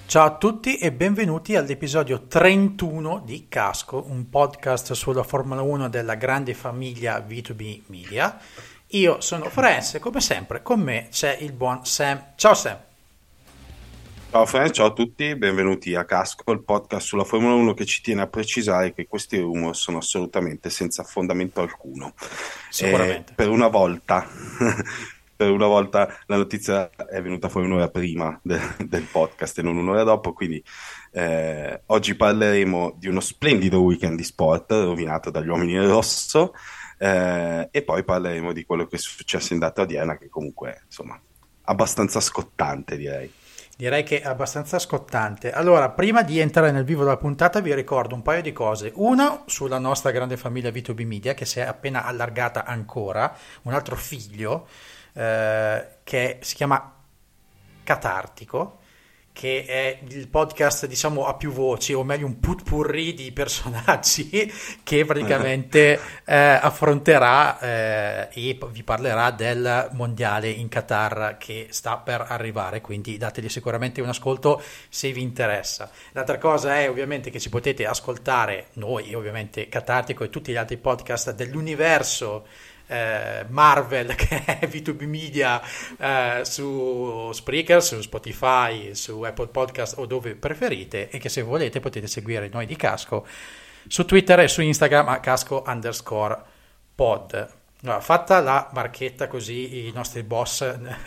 Ciao a tutti e benvenuti all'episodio 31 di Casco, un podcast sulla Formula 1 della grande famiglia V2B Media. Io sono Franz e come sempre con me c'è il buon Sam. Ciao Sam. Ciao Frank, ciao a tutti, benvenuti a Casco, il podcast sulla Formula 1 che ci tiene a precisare che questi rumor sono assolutamente senza fondamento alcuno. Sicuramente. Per una volta, per una volta la notizia è venuta fuori un'ora prima del podcast e non un'ora dopo, quindi oggi parleremo di uno splendido weekend di sport rovinato dagli uomini in rosso e poi parleremo di quello che è successo in data odierna, che comunque insomma abbastanza scottante, direi. Direi che è abbastanza scottante. Allora, prima di entrare nel vivo della puntata vi ricordo un paio di cose. Uno, sulla nostra grande famiglia V2B Media, che si è appena allargata ancora, un altro figlio, che si chiama Catartico, che è il podcast, diciamo, a più voci, o meglio un putpurri di personaggi che praticamente affronterà e vi parlerà del mondiale in Qatar che sta per arrivare, quindi dategli sicuramente un ascolto se vi interessa. L'altra cosa è ovviamente che ci potete ascoltare noi, ovviamente Catartico e tutti gli altri podcast dell'universo Marvel che è V2B Media su Spreaker, su Spotify, su Apple Podcast o dove preferite, e che se volete potete seguire noi di Casco su Twitter e su Instagram a casco_pod. Allora, fatta la marchetta così i nostri boss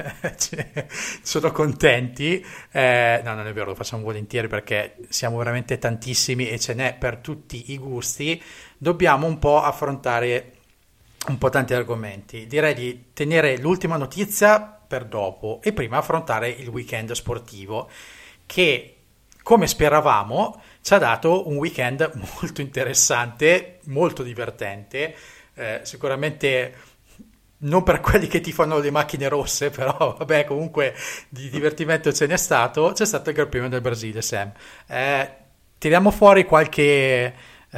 sono contenti. No, non è vero, lo facciamo volentieri perché siamo veramente tantissimi e ce n'è per tutti i gusti. Dobbiamo un po' affrontare un po' tanti argomenti. Direi di tenere l'ultima notizia per dopo e prima affrontare il weekend sportivo che, come speravamo, ci ha dato un weekend molto interessante, molto divertente, sicuramente non per quelli che tifano le macchine rosse, però vabbè, comunque di divertimento ce n'è stato. C'è stato il Gran Premio del Brasile, Sam. Tiriamo fuori qualche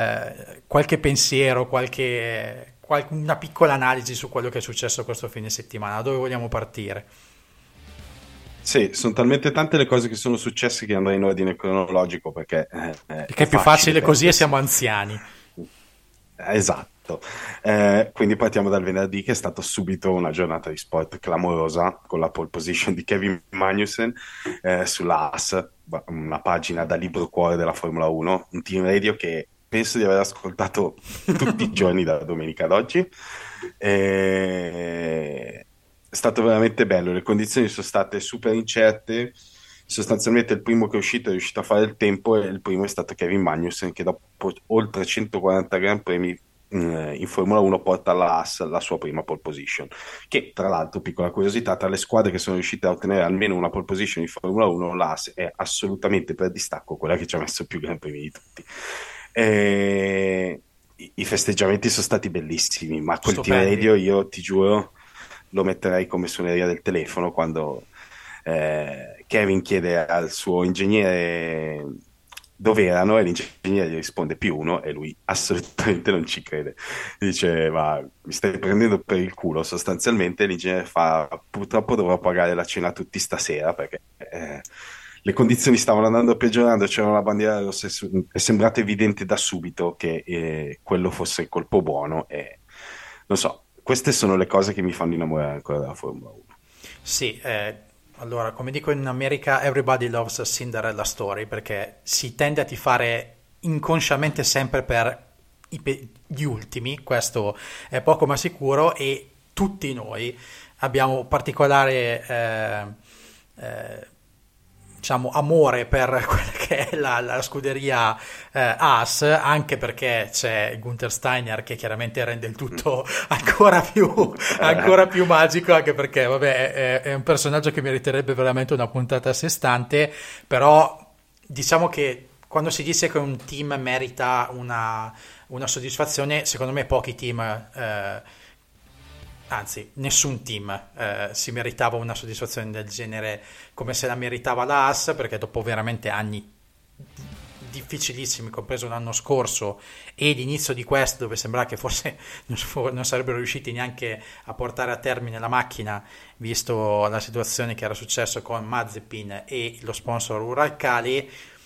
pensiero, una piccola analisi su quello che è successo questo fine settimana. Da dove vogliamo partire? Sì, sono talmente tante le cose che sono successe che andrei in ordine cronologico perché Perché è è più facile facile così e perdersi. siamo anziani. Esatto. Quindi partiamo dal venerdì, che è stata subito una giornata di sport clamorosa con la pole position di Kevin Magnussen sulla AS, una pagina da libro cuore della Formula 1, un team radio che penso di aver ascoltato tutti i giorni da domenica ad oggi. È stato veramente bello, le condizioni sono state super incerte. Sostanzialmente il primo che è riuscito a fare il tempo e il primo è stato Kevin Magnussen, che dopo oltre 140 Gran Premi in Formula 1 porta alla Haas la sua prima pole position, che tra l'altro, piccola curiosità, tra le squadre che sono riuscite a ottenere almeno una pole position in Formula 1, la Haas è assolutamente per distacco quella che ci ha messo più Gran Premi di tutti. I festeggiamenti sono stati bellissimi, ma col team Stupendi. radio io ti giuro lo metterei come suoneria del telefono quando Kevin chiede al suo ingegnere dove erano e l'ingegnere gli risponde +1 e lui assolutamente non ci crede. Dice, ma mi stai prendendo per il culo sostanzialmente. L'ingegnere fa, purtroppo dovrò pagare la cena tutti stasera perché le condizioni stavano andando peggiorando, c'era una bandiera rossa e è sembrato evidente da subito che quello fosse il colpo buono e non so, queste sono le cose che mi fanno innamorare ancora della Formula 1. Sì, allora, come dico in America, everybody loves a Cinderella story, perché si tende a tifare inconsciamente sempre per gli ultimi, questo è poco ma sicuro, e tutti noi abbiamo particolare diciamo, amore per quella che è la scuderia Haas, anche perché c'è Gunther Steiner che chiaramente rende il tutto ancora più magico, anche perché vabbè, è un personaggio che meriterebbe veramente una puntata a sé stante, però diciamo che quando si dice che un team merita una soddisfazione, secondo me pochi team anzi, nessun team si meritava una soddisfazione del genere come se la meritava la Haas, perché dopo veramente anni difficilissimi, compreso l'anno scorso e l'inizio di questo, dove sembra che forse non sarebbero riusciti neanche a portare a termine la macchina, visto la situazione che era successo con Mazepin e lo sponsor Uralkali.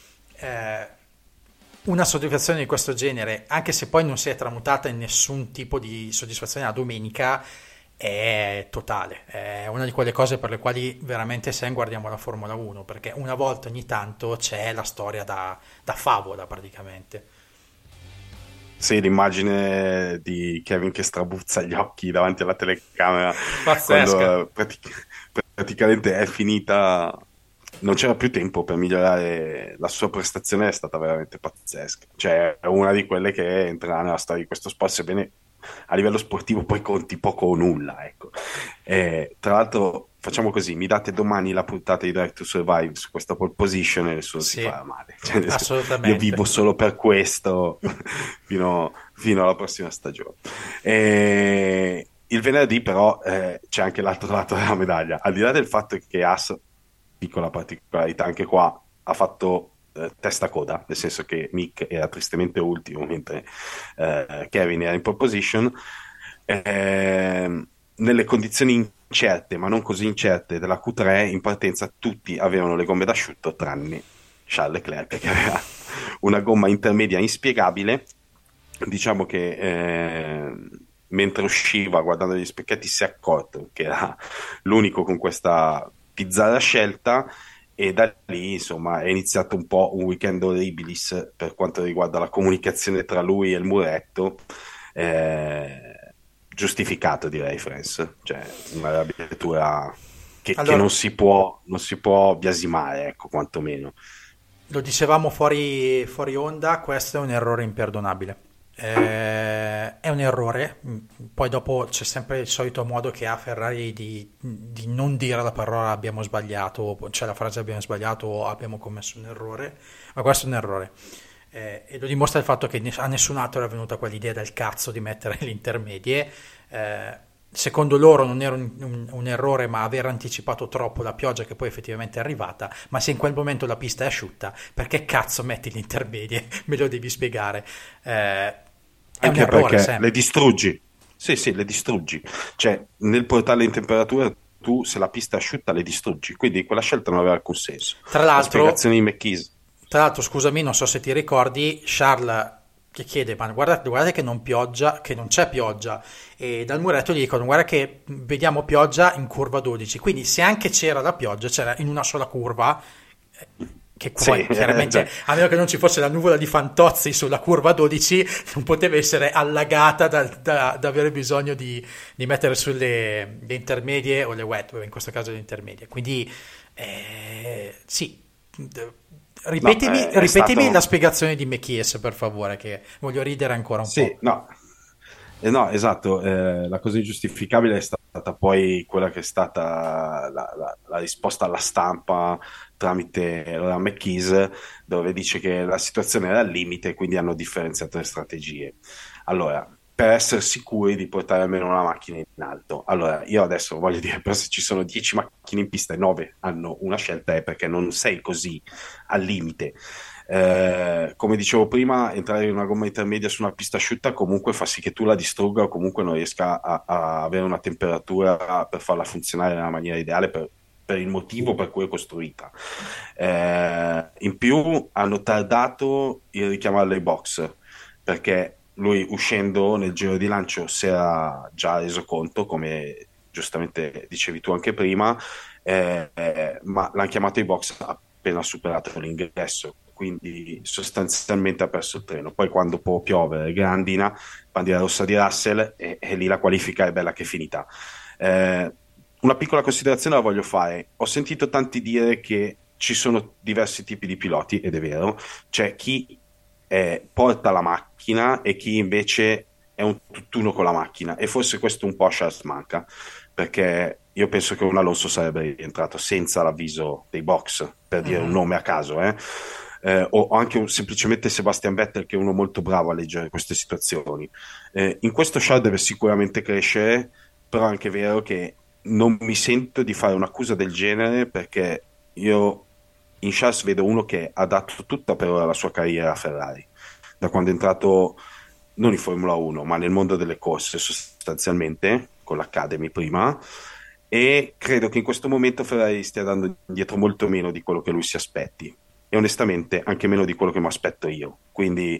Una soddisfazione di questo genere, anche se poi non si è tramutata in nessun tipo di soddisfazione la domenica, è totale. È una di quelle cose per le quali veramente sen guardiamo la Formula 1, perché una volta ogni tanto c'è la storia da favola praticamente. Sì, l'immagine di Kevin che strabuzza gli occhi davanti alla telecamera Pazzesca. quando praticamente è finita, non c'era più tempo per migliorare. La sua prestazione è stata veramente pazzesca, cioè è una di quelle che entrerà nella storia di questo sport, sebbene a livello sportivo poi conti poco o nulla, ecco. Tra l'altro facciamo così, mi date domani la puntata di Drive to Survive su questa pole position e nessuno si Sì, fa male. Cioè, io assolutamente. vivo solo per questo fino alla prossima stagione. Il venerdì però c'è anche l'altro lato della medaglia, al di là del fatto che Haas, piccola particolarità anche qua, ha fatto testa coda, nel senso che Mick era tristemente ultimo mentre Kevin era in pole position. Nelle condizioni incerte, ma non così incerte, della Q3 in partenza tutti avevano le gomme d'asciutto tranne Charles Leclerc che aveva una gomma intermedia inspiegabile. Diciamo che mentre usciva guardando gli specchietti si è accorto che era l'unico con questa bizzarra scelta, e da lì insomma è iniziato un po' un weekend horribilis per quanto riguarda la comunicazione tra lui e il muretto, giustificato direi, Franz, cioè una arrabbiatura che Allora, non si può biasimare, ecco, quantomeno. lo dicevamo fuori onda, questo è un errore imperdonabile. È un errore, poi dopo c'è sempre il solito modo che ha Ferrari di non dire la parola abbiamo sbagliato, cioè la frase abbiamo sbagliato o abbiamo commesso un errore, ma questo è un errore. E lo dimostra il fatto che a nessun altro era venuta quell'idea del cazzo di mettere le intermedie. Secondo loro non era un errore, ma aver anticipato troppo la pioggia che poi effettivamente è arrivata. Ma se in quel momento la pista è asciutta, perché cazzo metti le intermedie? Me lo devi spiegare. È un Anche errore, perché Sam. le distruggi. Sì, sì, le distruggi. Cioè, nel portarle in temperatura, tu se la pista è asciutta le distruggi. Quindi quella scelta non aveva alcun senso. Tra La l'altro, spiegazione di McKees. Tra l'altro, scusami, non so se ti ricordi, Charles che chiede, ma guardate che non pioggia, che non c'è pioggia, e dal muretto gli dicono, guarda che vediamo pioggia in curva 12, quindi se anche c'era la pioggia, c'era in una sola curva, che poi Sì, chiaramente, cioè, a meno che non ci fosse la nuvola di Fantozzi sulla curva 12, non poteva essere allagata da avere bisogno di mettere sulle le intermedie o le wet, in questo caso le intermedie. Quindi, sì. no, è Ripetimi la stato. spiegazione di Mechies, per favore, che voglio ridere ancora un Sì, po'. no. No, esatto, la cosa ingiustificabile è stata poi quella che è stata la risposta alla stampa tramite la McKees, dove dice che la situazione era al limite e quindi hanno differenziato le strategie. Allora, per essere sicuri di portare almeno una macchina in alto. Allora, io adesso voglio dire, però se ci sono 10 macchine in pista e 9 hanno una scelta è perché non sei così al limite. Come dicevo prima, entrare in una gomma intermedia su una pista asciutta comunque fa sì che tu la distrugga o comunque non riesca a avere una temperatura per farla funzionare nella maniera ideale per il motivo per cui è costruita. In più hanno tardato il richiamarla ai box perché lui uscendo nel giro di lancio si era già reso conto, come giustamente dicevi tu anche prima, ma l'hanno chiamato ai box appena superato l'ingresso, quindi sostanzialmente ha perso il treno. Poi quando può piovere, grandina, bandiera rossa di Russell e lì la qualifica è bella che è finita. Una piccola considerazione la voglio fare. Ho sentito tanti dire che ci sono diversi tipi di piloti, ed è vero, c'è chi porta la macchina e chi invece è un tutt'uno con la macchina, e forse questo un po' a Charles manca, perché io penso che un Alonso sarebbe rientrato senza l'avviso dei box, per dire un Mhm. nome a caso, o anche semplicemente Sebastian Vettel, che è uno molto bravo a leggere queste situazioni. In questo Charles deve sicuramente crescere, però è anche vero che non mi sento di fare un'accusa del genere perché io in Charles vedo uno che ha dato tutta per ora la sua carriera a Ferrari, da quando è entrato non in Formula 1, ma nel mondo delle corse sostanzialmente, con l'Academy prima, e credo che in questo momento Ferrari stia dando indietro molto meno di quello che lui si aspetti e onestamente anche meno di quello che mi aspetto io. Quindi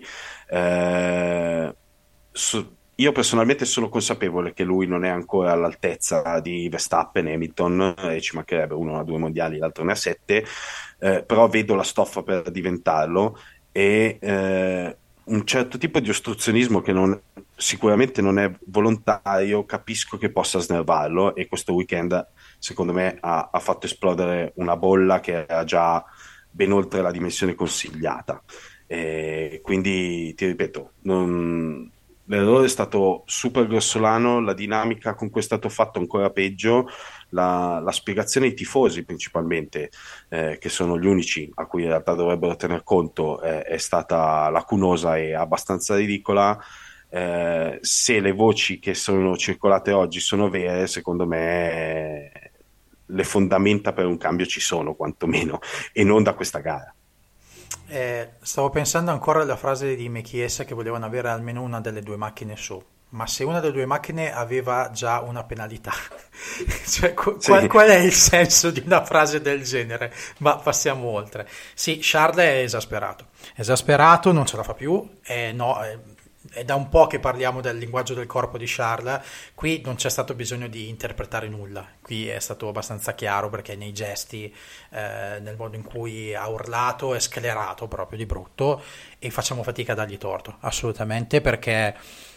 io personalmente sono consapevole che lui non è ancora all'altezza di Verstappen, Hamilton, e ci mancherebbe, uno ha 2 mondiali, l'altro ne ha 7, però vedo la stoffa per diventarlo e un certo tipo di ostruzionismo che sicuramente non è volontario, capisco che possa snervarlo e questo weekend secondo me ha fatto esplodere una bolla che era già ben oltre la dimensione consigliata. E quindi ti ripeto, l'errore è stato super grossolano, la dinamica con cui è stato fatto ancora peggio, la spiegazione ai tifosi principalmente, che sono gli unici a cui in realtà dovrebbero tener conto, è stata lacunosa e abbastanza ridicola. Se le voci che sono circolate oggi sono vere, secondo me le fondamenta per un cambio ci sono, quantomeno, e non da questa gara. Stavo pensando ancora alla frase di Mechiesa che volevano avere almeno una delle due macchine su, ma se una delle due macchine aveva già una penalità, cioè, Sì. qual è il senso di una frase del genere? Ma passiamo oltre. Sì, Charles è esasperato, non ce la fa più, no, è da un po' che parliamo del linguaggio del corpo di Charles, qui non c'è stato bisogno di interpretare nulla, qui è stato abbastanza chiaro perché nei gesti, nel modo in cui ha urlato, è sclerato proprio di brutto e facciamo fatica a dargli torto, assolutamente, perché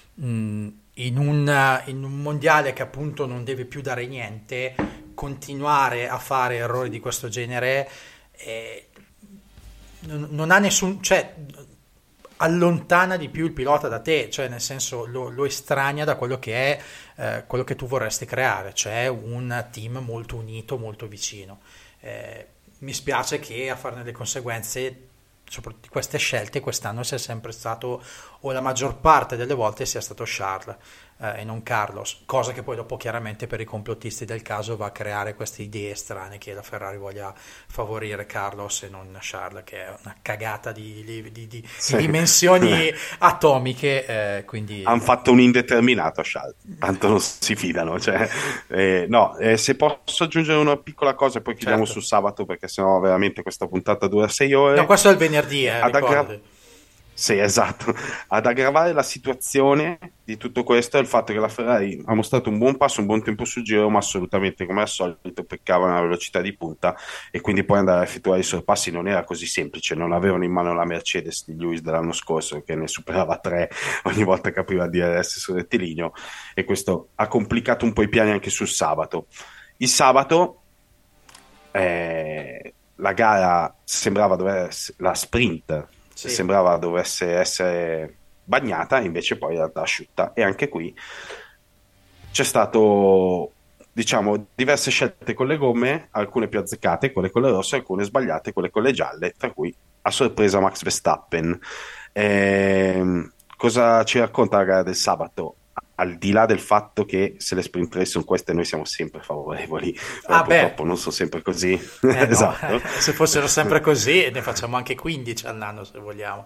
in un mondiale che appunto non deve più dare niente, continuare a fare errori di questo genere non ha nessun, cioè allontana di più il pilota da te, cioè nel senso lo estranea da quello che è quello che tu vorresti creare, cioè un team molto unito, molto vicino. Mi spiace che a farne le conseguenze soprattutto di queste scelte quest'anno sia sempre stato, o la maggior parte delle volte sia stato Charles e non Carlos, cosa che poi dopo chiaramente per i complottisti del caso va a creare queste idee strane che la Ferrari voglia favorire Carlos e non Charles, che è una cagata di Sì. dimensioni atomiche, quindi Hanno fatto un indeterminato a Schalke, tanto non si fidano. Cioè, no, se posso aggiungere una piccola cosa e poi chiudiamo certo. sul sabato perché sennò veramente questa puntata dura 6 No, ore. questo è il venerdì, Ad aggra- ricordati. Sì, esatto. Ad aggravare la situazione di tutto questo è il fatto che la Ferrari ha mostrato un buon passo, un buon tempo sul giro, ma assolutamente come al solito peccava una velocità di punta e quindi poi andare a effettuare i sorpassi non era così semplice. Non avevano in mano la Mercedes di Lewis dell'anno scorso che ne superava 3 ogni volta che apriva il DRS sul rettilineo e questo ha complicato un po' i piani anche sul sabato. Il sabato la gara sembrava la sprint Sì. sembrava dovesse essere bagnata, invece poi in realtà asciutta. E anche qui c'è stato, diciamo, diverse scelte con le gomme, alcune più azzeccate, quelle con le rosse, alcune sbagliate, quelle con le gialle, tra cui a sorpresa Max Verstappen. Cosa ci racconta la gara del sabato? Al di là del fatto che se le sprint race sono queste, noi siamo sempre favorevoli, però Ah beh, purtroppo non sono sempre così. eh no, Esatto. se fossero sempre così ne facciamo anche 15 all'anno se vogliamo.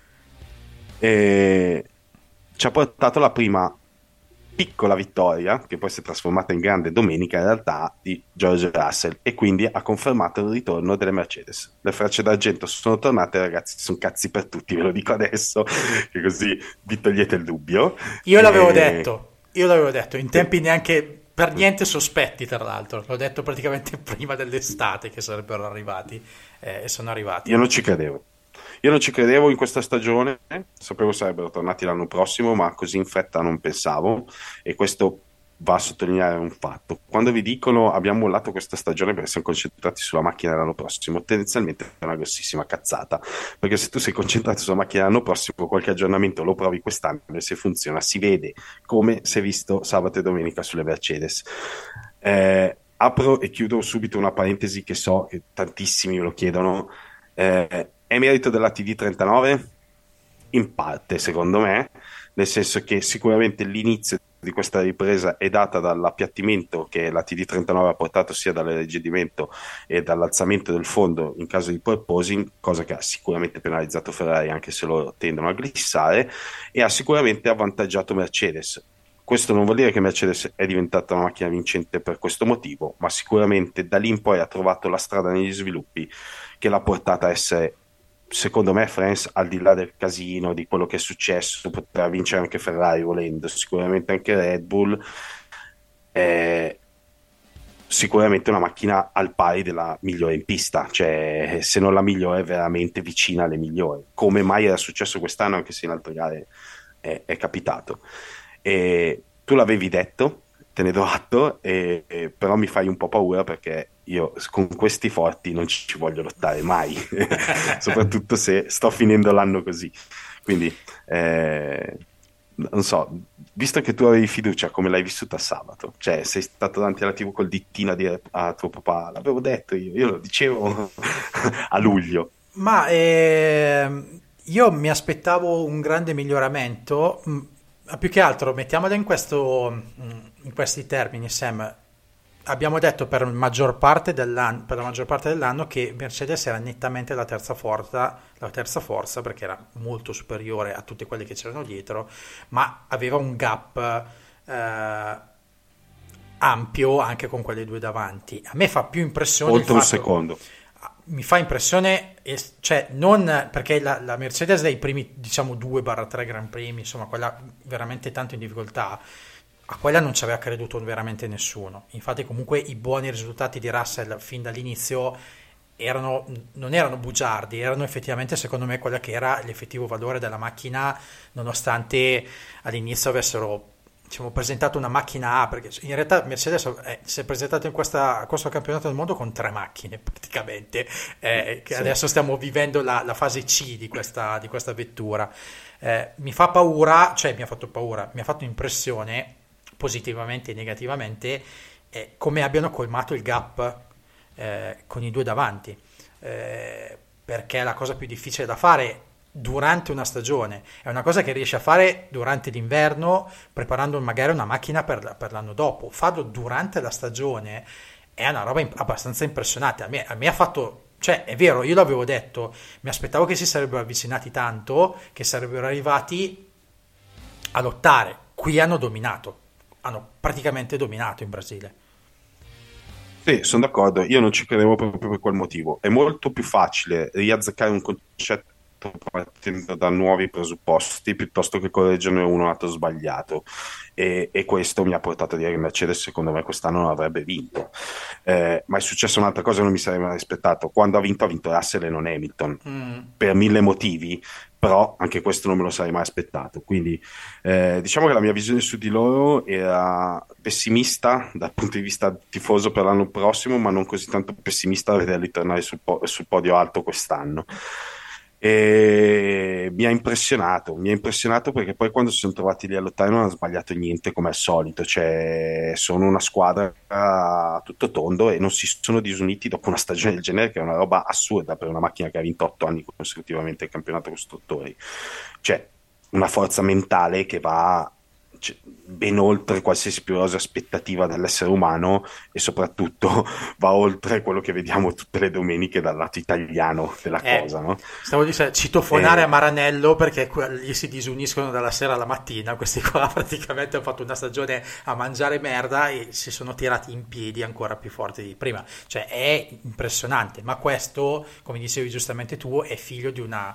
E ci ha portato la prima piccola vittoria, che poi si è trasformata in grande domenica in realtà, di George Russell e quindi ha confermato il ritorno delle Mercedes. Le frecce d'argento sono tornate, ragazzi, sono cazzi per tutti, ve lo dico adesso, che così vi togliete il dubbio. Io l'avevo detto, in E- tempi neanche per niente sospetti tra l'altro, l'ho detto praticamente prima dell'estate che sarebbero arrivati e sono arrivati. Io non ci credevo. Io non ci credevo in questa stagione, sapevo sarebbero tornati l'anno prossimo, ma così in fretta non pensavo e questo va a sottolineare un fatto. Quando vi dicono abbiamo mollato questa stagione perché siamo concentrati sulla macchina dell'anno prossimo, tendenzialmente è una grossissima cazzata, perché se tu sei concentrato sulla macchina dell'anno prossimo, qualche aggiornamento lo provi quest'anno e se funziona si vede, come si è visto sabato e domenica sulle Mercedes. Apro e chiudo subito una parentesi che so che tantissimi me lo chiedono. È merito della TD39? In parte, secondo me, nel senso che sicuramente l'inizio di questa ripresa è data dall'appiattimento che la TD39 ha portato sia dall'alleggerimento e dall'alzamento del fondo in caso di porposing, cosa che ha sicuramente penalizzato Ferrari anche se loro tendono a glissare, e ha sicuramente avvantaggiato Mercedes. Questo non vuol dire che Mercedes è diventata una macchina vincente per questo motivo, ma sicuramente da lì in poi ha trovato la strada negli sviluppi che l'ha portata a essere, secondo me, France, al di là del casino, di quello che è successo, poteva vincere anche Ferrari volendo, sicuramente anche Red Bull, è sicuramente una macchina al pari della migliore in pista, cioè se non la migliore è veramente vicina alle migliori. Come mai era successo quest'anno, anche se in altre gare è capitato. E tu l'avevi detto, te ne do atto, però mi fai un po' paura perché io con questi forti non ci voglio lottare mai, soprattutto se sto finendo l'anno così. Quindi, non so, visto che tu avevi fiducia, come l'hai vissuta sabato? Cioè, sei stato davanti alla TV col dittino a dire a tuo papà, l'avevo detto io lo dicevo a luglio. Ma io mi aspettavo un grande miglioramento, più che altro mettiamola in questi termini, Sam. Abbiamo detto per la maggior parte dell'anno che Mercedes era nettamente la terza forza perché era molto superiore a tutte quelle che c'erano dietro, ma aveva un gap eh, ampio anche con quelle due davanti. A me fa più impressione il Oltre un fatto, secondo. mi fa impressione, cioè non perché la Mercedes dai primi diciamo 2-3 Gran Premi, insomma quella veramente tanto in difficoltà, a quella non ci aveva creduto veramente nessuno. Infatti comunque i buoni risultati di Russell fin dall'inizio non erano bugiardi, erano effettivamente secondo me quella che era l'effettivo valore della macchina, nonostante all'inizio avessero diciamo, presentato una macchina A, perché in realtà Mercedes si è presentato in questo campionato del mondo con 3 macchine praticamente, che Sì. adesso stiamo vivendo la fase C di questa vettura. Mi fa paura, cioè mi ha fatto paura, mi ha fatto impressione positivamente e negativamente come abbiano colmato il gap con i due davanti, perché è la cosa più difficile da fare durante una stagione, è una cosa che riesci a fare durante l'inverno preparando magari una macchina per l'anno dopo. Farlo durante la stagione è una roba abbastanza impressionante. A me ha fatto, cioè è vero, io l'avevo detto, mi aspettavo che si sarebbero avvicinati tanto, che sarebbero arrivati a lottare. Qui hanno praticamente dominato in Brasile. Sì, sono d'accordo, io non ci credevo proprio per quel motivo. È molto più facile riazzeccare un concetto partendo da nuovi presupposti piuttosto che correggerne uno lato sbagliato. E questo mi ha portato a dire che Mercedes secondo me quest'anno non avrebbe vinto. Ma è successa un'altra cosa che non mi sarei mai aspettato. Quando ha vinto Russell e non Hamilton, per mille motivi, però anche questo non me lo sarei mai aspettato. Quindi diciamo che la mia visione su di loro era pessimista dal punto di vista tifoso per l'anno prossimo, ma non così tanto pessimista da vederli tornare sul podio alto quest'anno. E mi ha impressionato perché poi quando si sono trovati lì a lottare non hanno sbagliato niente come al solito, cioè sono una squadra a tutto tondo e non si sono disuniti dopo una stagione del genere che è una roba assurda per una macchina che ha vinto 8 anni consecutivamente il campionato costruttori, cioè una forza mentale che va ben oltre qualsiasi più rosea aspettativa dell'essere umano e soprattutto va oltre quello che vediamo tutte le domeniche dal lato italiano della cosa, no? Stavo dicendo, citofonare a Maranello perché gli si disuniscono dalla sera alla mattina. Questi qua praticamente hanno fatto una stagione a mangiare merda e si sono tirati in piedi ancora più forti di prima. Cioè è impressionante, ma questo, come dicevi giustamente tu, è figlio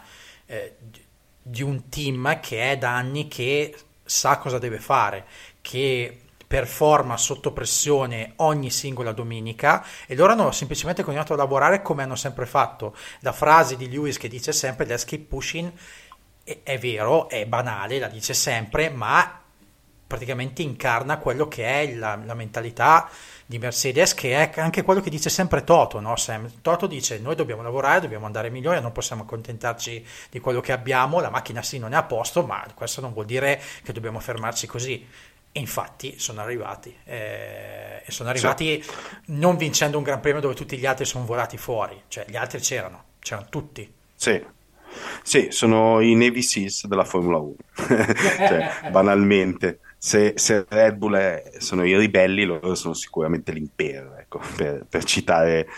di un team che è da anni che sa cosa deve fare, che performa sotto pressione ogni singola domenica e loro hanno semplicemente continuato a lavorare come hanno sempre fatto. La frase di Lewis che dice sempre let's keep pushing è vero, è banale, la dice sempre, ma praticamente incarna quello che è la mentalità di Mercedes, che è anche quello che dice sempre Toto, no Sam? Toto dice noi dobbiamo lavorare, dobbiamo andare migliori, non possiamo accontentarci di quello che abbiamo, la macchina sì non è a posto, ma questo non vuol dire che dobbiamo fermarci così. E infatti sono arrivati, e sono arrivati non vincendo un Gran Premio dove tutti gli altri sono volati fuori, cioè gli altri c'erano tutti. Sì, sì, sono i Navy Seals della Formula 1, cioè, banalmente. se Red Bull sono i ribelli, loro sono sicuramente l'impero, ecco, per citare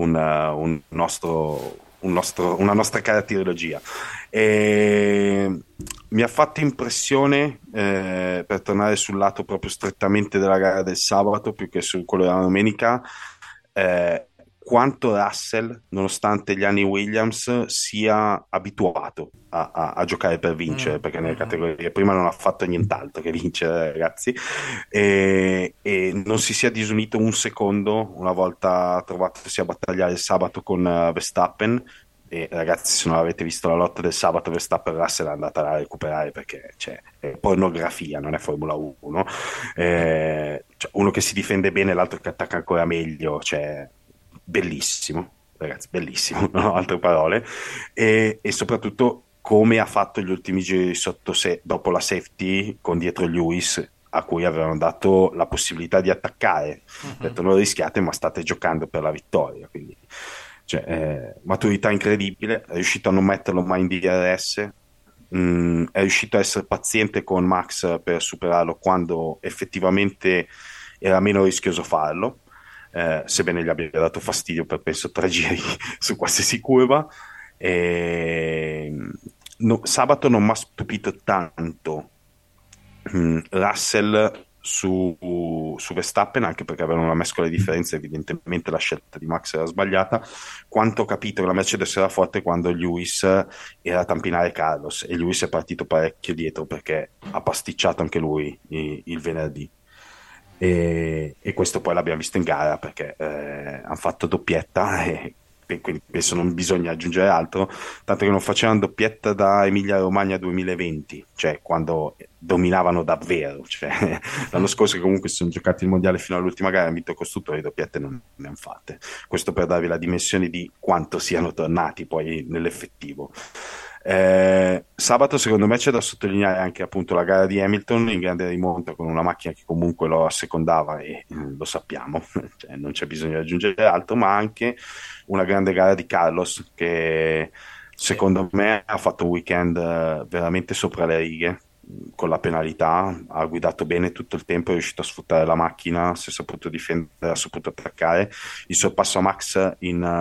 una nostra caratteriologia. E mi ha fatto impressione, per tornare sul lato proprio strettamente della gara del sabato, più che su quello della domenica, eh, quanto Russell, nonostante gli anni Williams, sia abituato a giocare per Mm, vincere, perché nelle mm, mm. categorie prima non ha fatto nient'altro che vincere, ragazzi, e non si sia disunito un secondo una volta trovatosi a battagliare il sabato con Verstappen. E ragazzi, se non avete visto la lotta del sabato, Verstappen Russell è andata a recuperare perché è pornografia, non è Formula 1. Cioè, uno che si difende bene, l'altro che attacca ancora meglio, cioè, bellissimo, ragazzi, bellissimo, non ho altre parole. E soprattutto come ha fatto gli ultimi giri dopo la safety con dietro Lewis, a cui avevano dato la possibilità di attaccare. Ha Mhm. detto non rischiate, ma state giocando per la vittoria. Quindi, cioè, maturità incredibile, è riuscito a non metterlo mai in DRS. È riuscito a essere paziente con Max per superarlo quando effettivamente era meno rischioso farlo, sebbene gli abbia dato fastidio per penso 3 giri su qualsiasi curva. E, sabato non mi ha stupito tanto Russell su Verstappen, anche perché avevano una mescola di differenze, evidentemente la scelta di Max era sbagliata. Quanto ho capito che la Mercedes era forte quando Lewis era a tampinare Carlos, e Lewis è partito parecchio dietro perché ha pasticciato anche lui il venerdì. E questo poi l'abbiamo visto in gara perché hanno fatto doppietta e quindi penso non bisogna aggiungere altro, tanto che non facevano doppietta da Emilia-Romagna 2020, cioè quando dominavano davvero. Cioè, l'anno scorso che comunque si sono giocati il mondiale fino all'ultima gara, hanno vinto costruttori, doppiette non ne hanno fatte. Questo per darvi la dimensione di quanto siano tornati poi nell'effettivo. Sabato secondo me c'è da sottolineare anche appunto la gara di Hamilton in grande rimonta con una macchina che comunque lo assecondava e lo sappiamo, cioè, non c'è bisogno di aggiungere altro, ma anche una grande gara di Carlos che Sì. secondo me ha fatto un weekend veramente sopra le righe con la penalità, ha guidato bene tutto il tempo, è riuscito a sfruttare la macchina, si è saputo difendere, ha saputo attaccare. Il sorpasso a Max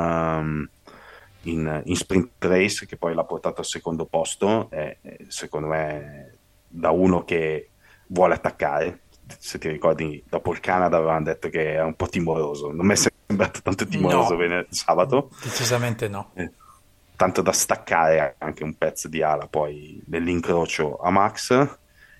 in sprint race, che poi l'ha portato al secondo posto, secondo me da uno che vuole attaccare. Se ti ricordi, dopo il Canada avevano detto che era un po' timoroso, non mi è sembrato tanto timoroso No, sabato. decisamente no. Eh, Tanto da staccare anche un pezzo di ala poi nell'incrocio a Max.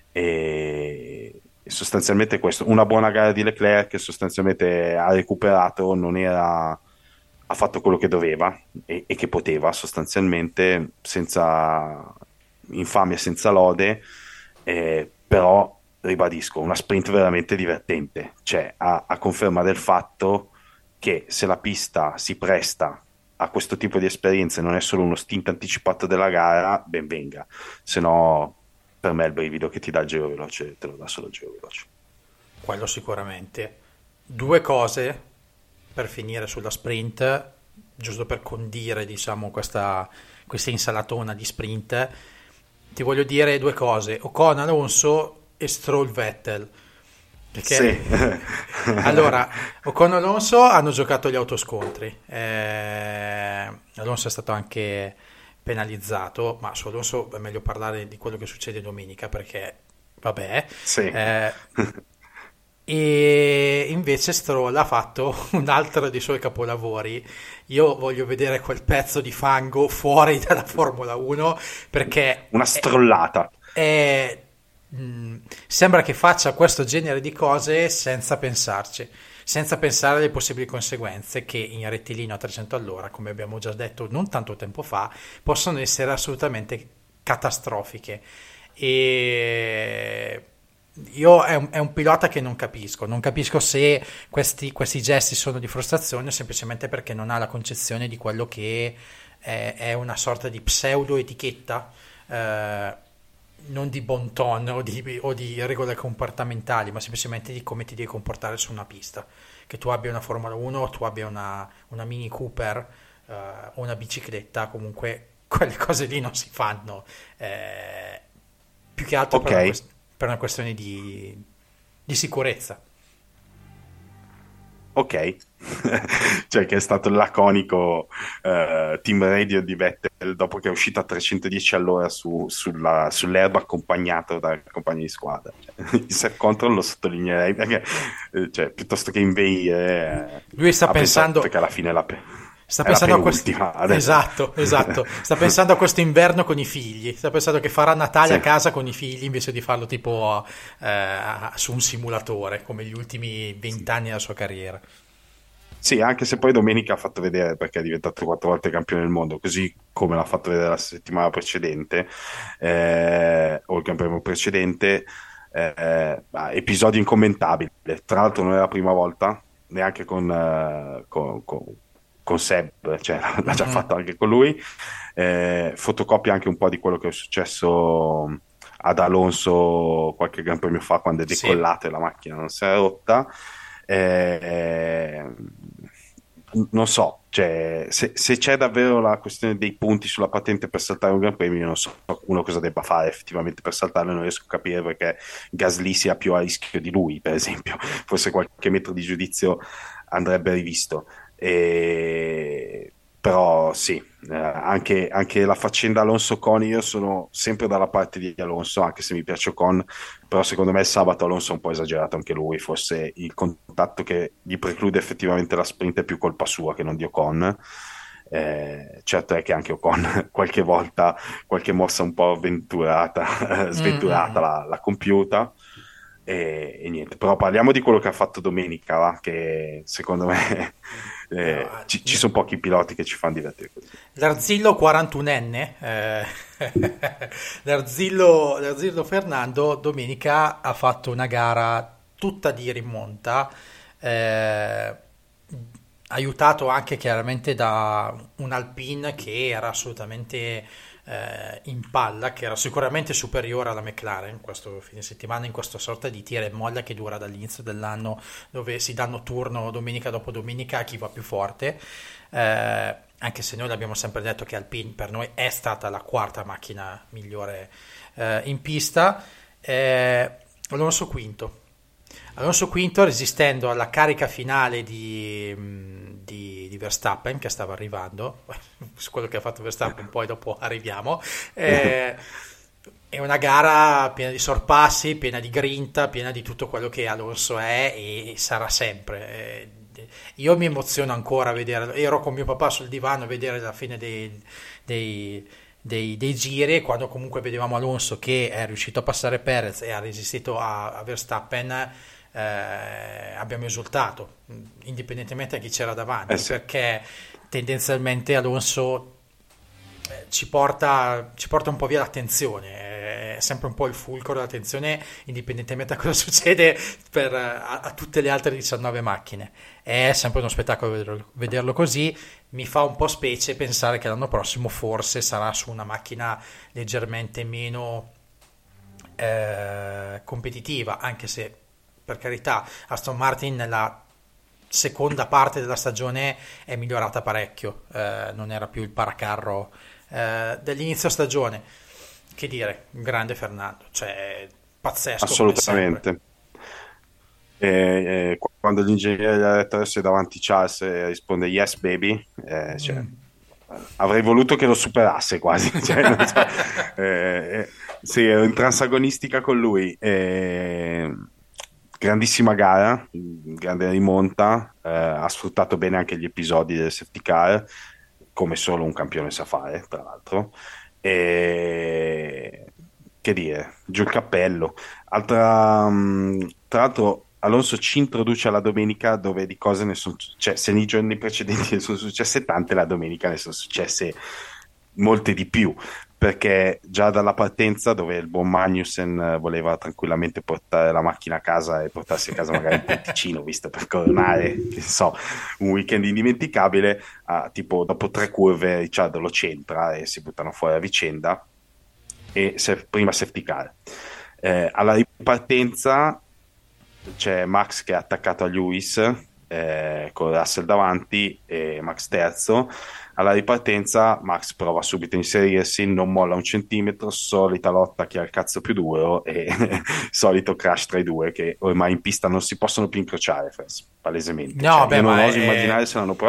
E sostanzialmente questo, una buona gara di Leclerc che sostanzialmente ha recuperato, non era, ha fatto quello che doveva e che poteva sostanzialmente, senza infamia, senza lode, però ribadisco, una sprint veramente divertente, cioè a conferma del fatto che se la pista si presta a questo tipo di esperienze, non è solo uno stint anticipato della gara, ben venga, se no per me il brivido che ti dà il giro veloce te lo dà solo il giro veloce. Quello sicuramente. Due cose per finire sulla sprint, giusto per condire, diciamo, questa insalatona di sprint. Ti voglio dire due cose: Ocon, Alonso e Stroll Vettel. Perché Sì, allora, Ocon e Alonso hanno giocato gli autoscontri. Alonso è stato anche penalizzato, ma su Alonso è meglio parlare di quello che succede domenica perché, vabbè. sì. Eh, e invece Stroll ha fatto un altro dei suoi capolavori. Io voglio vedere quel pezzo di fango fuori dalla Formula 1 perché Una strollata. è- sembra che faccia questo genere di cose senza pensarci, senza pensare alle possibili conseguenze che in rettilineo a 300 all'ora, come abbiamo già detto non tanto tempo fa, possono essere assolutamente catastrofiche. E io è un pilota che non capisco se questi gesti sono di frustrazione o semplicemente perché non ha la concezione di quello che è una sorta di pseudo etichetta, non di bon ton o di regole comportamentali, ma semplicemente di come ti devi comportare su una pista. Che tu abbia una Formula 1 o tu abbia una Mini Cooper o una bicicletta, comunque quelle cose lì non si fanno. Più che altro per Ok, una questione. per una questione di sicurezza. Ok, cioè che è stato il laconico team radio di Vettel dopo che è uscito a 310 all'ora sull'erba accompagnato dal compagno di squadra. Cioè, il set control lo sottolineerei perché cioè, piuttosto che inveire Lui sta ha pensato pensando, che alla fine sta è la pensando a questo, penultima adesso. esatto, esatto, sta pensando a questo inverno con i figli, sta pensando che farà Natale a Sì. casa con i figli invece di farlo tipo su un simulatore, come gli ultimi 20 anni della sua carriera. Sì, anche se poi domenica ha fatto vedere perché è diventato 4 volte campione del mondo, così come l'ha fatto vedere la settimana precedente, o il campionato precedente, episodio incommentabile. Tra l'altro non è la prima volta, neanche con Seb, cioè l'ha già Mhm. fatto anche con lui. Fotocopia anche un po' di quello che è successo ad Alonso qualche Gran Premio fa quando è Sì. decollato e la macchina non si è rotta. Eh, non so, cioè, se c'è davvero la questione dei punti sulla patente per saltare un Gran Premio, io non so uno cosa debba fare effettivamente per saltarlo, non riesco a capire perché Gasly sia più a rischio di lui, per esempio. Forse qualche metro di giudizio andrebbe rivisto. Però sì, anche la faccenda Alonso-Con, io sono sempre dalla parte di Alonso, anche se mi piace Ocon, però secondo me il sabato Alonso è un po' esagerato anche lui, forse il contatto che gli preclude effettivamente la sprint è più colpa sua che non di Ocon. Certo è che anche Ocon qualche volta qualche mossa un po' avventurata, sventurata Mm-mm. l'ha compiuta e niente, però parliamo di quello che ha fatto domenica, va? Che secondo me No, ci sono pochi piloti che ci fanno divertire così. L'Arzillo 41enne, l'Arzillo Fernando domenica ha fatto una gara tutta di rimonta, eh, aiutato anche chiaramente da un Alpine che era assolutamente in palla, che era sicuramente superiore alla McLaren questo fine settimana in questa sorta di tira e molla che dura dall'inizio dell'anno, dove si danno turno domenica dopo domenica a chi va più forte. Anche se noi l'abbiamo sempre detto che Alpine per noi è stata la quarta macchina migliore in pista. Alonso quinto. Alonso quinto resistendo alla carica finale di Verstappen che stava arrivando, su quello che ha fatto Verstappen poi dopo arriviamo. Eh, è una gara piena di sorpassi, piena di grinta, piena di tutto quello che Alonso è e sarà sempre. Io mi emoziono ancora a vedere, ero con mio papà sul divano a vedere la fine dei- dei giri, quando comunque vedevamo Alonso che è riuscito a passare Perez e ha resistito a Verstappen, abbiamo esultato, indipendentemente da chi c'era davanti, Sì. perché tendenzialmente Alonso ci porta un po' via l'attenzione, è sempre un po' il fulcro dell'attenzione, indipendentemente da cosa succede a tutte le altre 19 macchine. È sempre uno spettacolo vederlo così, mi fa un po' specie pensare che l'anno prossimo forse sarà su una macchina leggermente meno competitiva, anche se per carità Aston Martin nella seconda parte della stagione è migliorata parecchio, non era più il paracarro dell'inizio stagione. Che dire, un grande Fernando, cioè pazzesco come sempre. Assolutamente. Quando l'ingegnere gli ha detto adesso è davanti Charles e risponde yes baby, cioè, Mm. avrei voluto che lo superasse quasi. Cioè, non so, sì, ero in transagonistica con lui. Grandissima gara, grande rimonta, ha sfruttato bene anche gli episodi del safety car, come solo un campione sa fare, tra l'altro. E che dire, giù il cappello. Tra l'altro, Alonso ci introduce alla domenica dove di cose ne sono, cioè, se nei giorni precedenti ne sono successe tante, la domenica ne sono successe molte di più. Perché già dalla partenza, dove il buon Magnussen voleva tranquillamente portare la macchina a casa e portarsi a casa magari un ponticino, visto per coronare, che so, un weekend indimenticabile, tipo dopo 3 curve Ricciardo lo centra e si buttano fuori a vicenda e prima safety car. Alla ripartenza c'è Max che è attaccato a Lewis con Russell davanti e Max terzo. alla ripartenza Max prova subito a inserirsi, non molla un centimetro, solita lotta chi ha il cazzo più duro e solito crash tra i due che ormai in pista non si possono più incrociare, palesemente. No, Cioè, beh, io non ma oso immaginare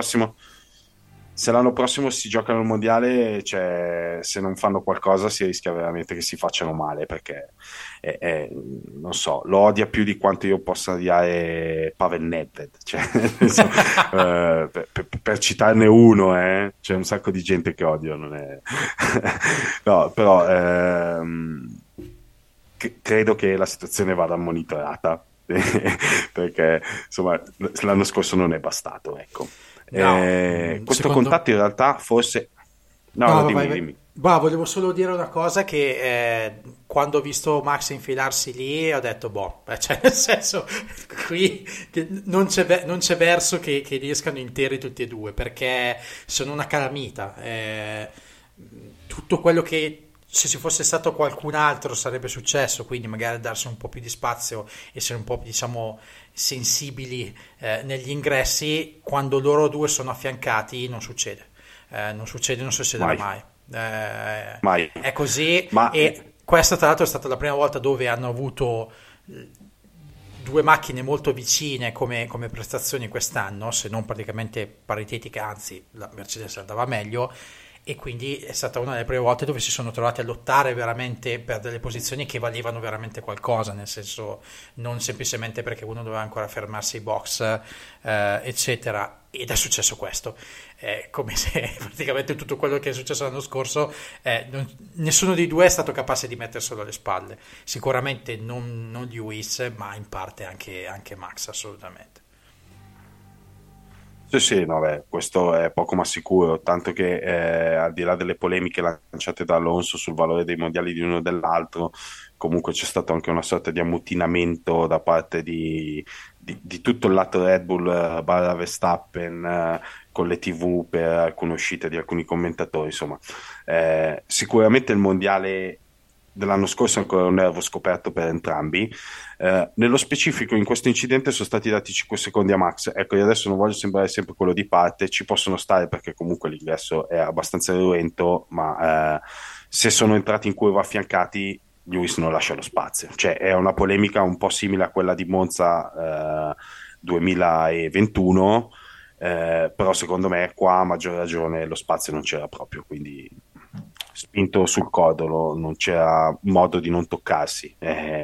se l'anno prossimo si giocano il mondiale, cioè, se non fanno qualcosa si rischia veramente che si facciano male perché non so, lo odia più di quanto io possa odiare Pavel Nedved, cioè, nel senso, per citarne uno, c'è un sacco di gente che odio, non è... no, però credo che la situazione vada monitorata perché insomma l'anno scorso non è bastato, ecco. no, Questo secondo... contatto in realtà forse... No, No, no, no, vai, dimmi, vai. dimmi. Bah, volevo solo dire una cosa che quando ho visto Max infilarsi lì ho detto, boh, cioè nel senso, qui che non c'è verso che riescano interi tutti e due, perché sono una calamita. Tutto quello che se ci fosse stato qualcun altro sarebbe successo, quindi magari darsi un po' più di spazio, essere un po', diciamo, sensibili negli ingressi, quando loro due sono affiancati non succede. Non succede, non succederà Mai, mai. mai. È così Ma e questa tra l'altro è stata la prima volta dove hanno avuto due macchine molto vicine come prestazioni quest'anno, se non praticamente paritetica, anzi la Mercedes andava meglio e quindi è stata una delle prime volte dove si sono trovati a lottare veramente per delle posizioni che valevano veramente qualcosa, nel senso non semplicemente perché uno doveva ancora fermarsi ai box, eccetera. Ed è successo questo, come se praticamente tutto quello che è successo l'anno scorso, nessuno dei due è stato capace di metterselo alle spalle. Sicuramente non Lewis, ma in parte anche Max, assolutamente. sì, sì, no, beh, questo è poco ma sicuro, tanto che al di là delle polemiche lanciate da Alonso sul valore dei mondiali di uno e dell'altro, comunque c'è stato anche una sorta di ammutinamento da parte di tutto il lato Red Bull barra Verstappen con le TV per alcune uscite di alcuni commentatori, insomma. Sicuramente il mondiale dell'anno scorso è ancora un nervo scoperto per entrambi. Nello specifico, in questo incidente sono stati dati 5 secondi a Max. Ecco, io adesso non voglio sembrare sempre quello di parte, ci possono stare perché comunque l'ingresso è abbastanza lento, ma se sono entrati in curva affiancati, Lewis non lascia lo spazio. Cioè, è una polemica un po' simile a quella di Monza 2021. Però secondo me qua a maggior ragione lo spazio non c'era proprio, quindi spinto sul codolo, non c'era modo di non toccarsi.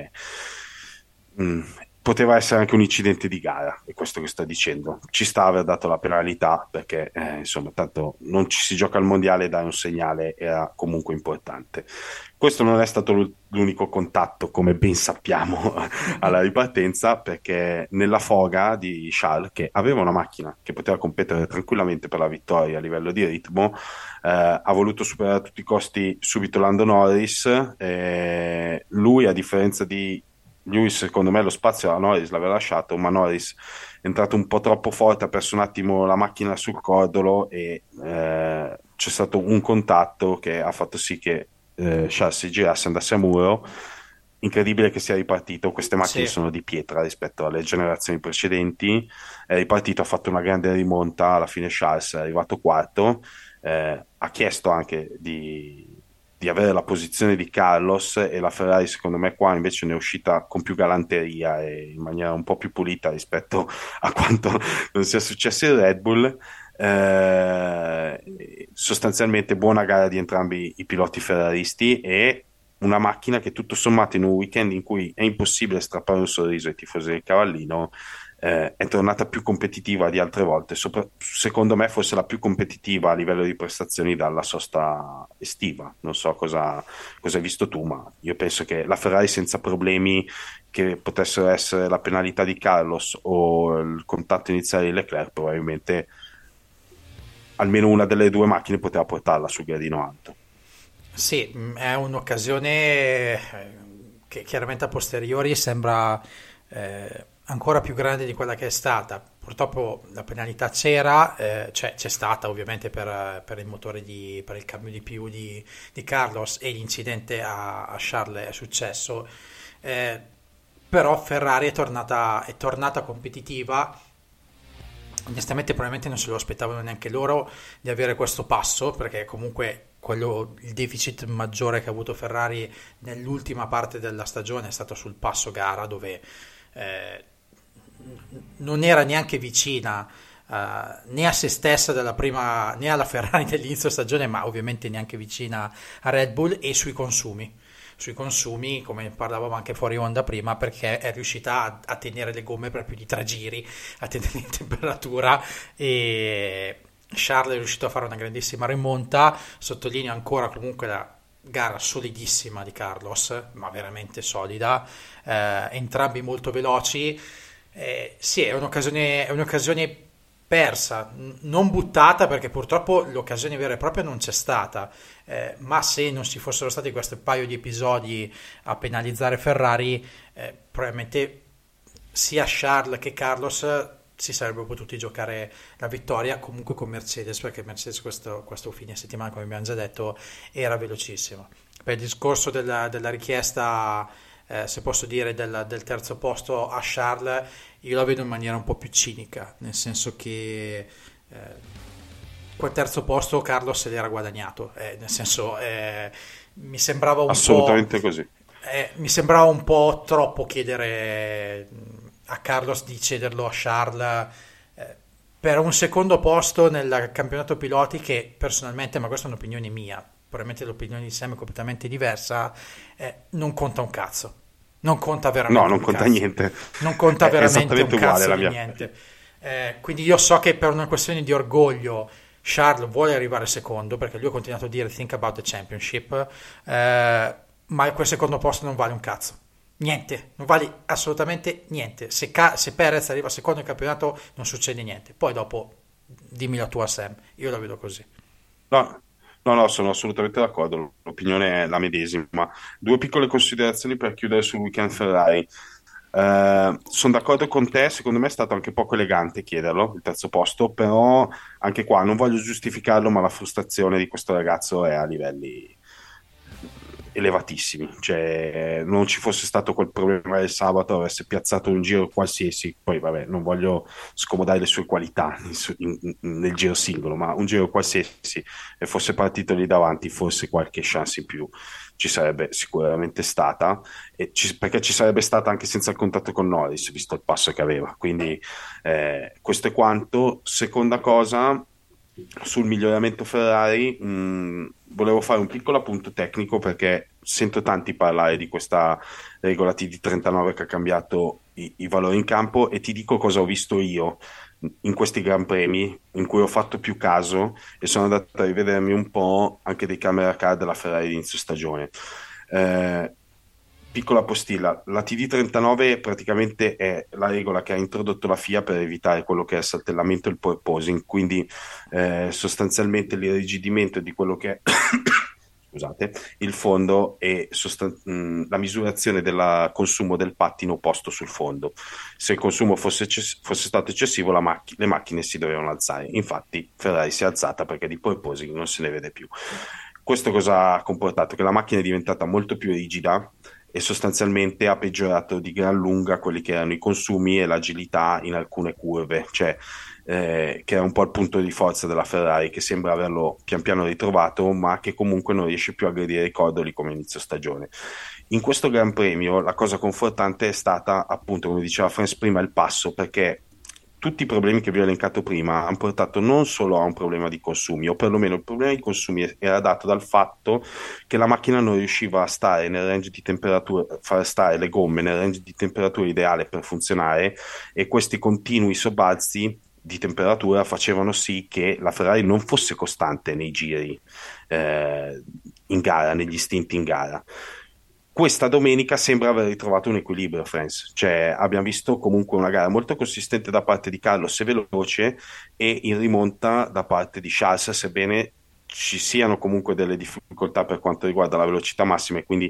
Mm, Poteva essere anche un incidente di gara, è questo che sto dicendo. Ci sta aver dato la penalità perché, insomma, tanto non ci si gioca al mondiale, dare un segnale era comunque importante. Questo non è stato l'unico contatto, come ben sappiamo, alla ripartenza, perché nella foga di Charles, che aveva una macchina che poteva competere tranquillamente per la vittoria a livello di ritmo, ha voluto superare a tutti i costi subito Lando Norris. Lui, a differenza di Lewis, secondo me lo spazio a Norris l'aveva lasciato, ma Norris è entrato un po' troppo forte, ha perso un attimo la macchina sul cordolo e c'è stato un contatto che ha fatto sì che Charles si girasse, andasse a muro. Incredibile che sia ripartito. Queste macchine Sì. sono di pietra rispetto alle generazioni precedenti. È ripartito, ha fatto una grande rimonta. Alla fine, Charles è arrivato quarto. Ha chiesto anche di avere la posizione di Carlos e la Ferrari, secondo me, qua invece ne è uscita con più galanteria e in maniera un po' più pulita rispetto a quanto non sia successo in Red Bull. Sostanzialmente buona gara di entrambi i piloti ferraristi e una macchina che tutto sommato in un weekend in cui è impossibile strappare un sorriso ai tifosi del Cavallino è tornata più competitiva di altre volte, secondo me forse la più competitiva a livello di prestazioni dalla sosta estiva. Non so cosa hai visto tu, ma io penso che la Ferrari senza problemi che potessero essere la penalità di Carlos o il contatto iniziale di Leclerc, probabilmente almeno una delle due macchine poteva portarla sul gradino alto. Sì, è un'occasione che chiaramente a posteriori sembra ancora più grande di quella che è stata. Purtroppo la penalità c'era, c'è stata ovviamente per il motore per il cambio di più di Carlos e l'incidente a Charles è successo. Però Ferrari è tornata competitiva onestamente probabilmente non se lo aspettavano neanche loro di avere questo passo, perché comunque il deficit maggiore che ha avuto Ferrari nell'ultima parte della stagione è stato sul passo gara, dove eh, non era neanche vicina né a se stessa della prima, né alla Ferrari dell'inizio stagione, ma ovviamente neanche vicina a Red Bull, e sui consumi, come parlavamo anche fuori onda prima, perché è riuscita a tenere le gomme per più di 3 giri, a tenere in temperatura, e Charles è riuscito a fare una grandissima rimonta. Sottolineo ancora comunque la gara solidissima di Carlos, ma veramente solida, entrambi molto veloci. Sì, è un'occasione persa, non buttata, perché purtroppo l'occasione vera e propria non c'è stata, ma se non ci fossero stati questo paio di episodi a penalizzare Ferrari, probabilmente sia Charles che Carlos si sarebbero potuti giocare la vittoria comunque con Mercedes, perché Mercedes questo fine settimana, come abbiamo già detto, era velocissimo. Per il discorso della richiesta, se posso dire, del terzo posto a Charles, io la vedo in maniera un po' più cinica, nel senso che quel terzo posto Carlos se l'era guadagnato, nel senso, mi sembrava un po', Assolutamente così. mi sembrava un po' troppo chiedere a Carlos di cederlo a Charles per un secondo posto nel campionato piloti, che personalmente, ma questa è un'opinione mia, probabilmente l'opinione di Sam è completamente diversa, non conta un cazzo. Non conta No, veramente non un conta cazzo. niente. Non conta È veramente un esattamente uguale cazzo la di mia. niente. Quindi io so che per una questione di orgoglio Charles vuole arrivare secondo, perché lui ha continuato a dire think about the championship, ma quel secondo posto non vale un cazzo. Niente, non vale assolutamente niente. Se Perez arriva secondo in campionato non succede niente. Poi dopo dimmi la tua, Sam. Io la vedo così. No, no, no, sono assolutamente d'accordo, l'opinione è la medesima. Due piccole considerazioni per chiudere sul weekend Ferrari. Sono d'accordo con te, secondo me è stato anche poco elegante chiederlo, il terzo posto, però anche qua non voglio giustificarlo, ma la frustrazione di questo ragazzo è a livelli elevatissimi. Cioè, non ci fosse stato quel problema del sabato, avesse piazzato un giro qualsiasi, poi vabbè, non voglio scomodare le sue qualità nel giro singolo, ma un giro qualsiasi e fosse partito lì davanti, forse qualche chance in più ci sarebbe sicuramente stata, perché ci sarebbe stata anche senza il contatto con Norris, visto il passo che aveva. Quindi questo è quanto. Seconda cosa, sul miglioramento Ferrari, volevo fare un piccolo appunto tecnico, perché sento tanti parlare di questa regola TD39 che ha cambiato i valori in campo, e ti dico cosa ho visto io in questi Gran Premi in cui ho fatto più caso, e sono andato a rivedermi un po' anche dei camera car della Ferrari di inizio stagione. Eh, Piccola postilla, la TD39 praticamente è la regola che ha introdotto la FIA per evitare quello che è il saltellamento e il porpoising, quindi sostanzialmente l'irrigidimento di quello che è scusate, il fondo e la misurazione del consumo del pattino posto sul fondo. Se il consumo fosse stato eccessivo, le macchine si dovevano alzare. Infatti Ferrari si è alzata, perché di porpoising non se ne vede più. Questo cosa ha comportato? Che la macchina è diventata molto più rigida e sostanzialmente ha peggiorato di gran lunga quelli che erano i consumi e l'agilità in alcune curve, cioè che è un po' il punto di forza della Ferrari, che sembra averlo pian piano ritrovato, ma che comunque non riesce più a aggredire i cordoli come inizio stagione. In questo Gran Premio la cosa confortante è stata, appunto, come diceva Franz prima, il passo, perché tutti i problemi che vi ho elencato prima hanno portato non solo a un problema di consumi, o perlomeno il problema di consumi era dato dal fatto che la macchina non riusciva a stare nel range di temperatura, far stare le gomme nel range di temperatura ideale per funzionare, e questi continui sobbalzi di temperatura facevano sì che la Ferrari non fosse costante nei giri in gara, negli stint in gara. Questa domenica sembra aver ritrovato un equilibrio, Franz. Cioè, abbiamo visto comunque una gara molto consistente da parte di Carlos e veloce, e in rimonta da parte di Charles, sebbene ci siano comunque delle difficoltà per quanto riguarda la velocità massima, e quindi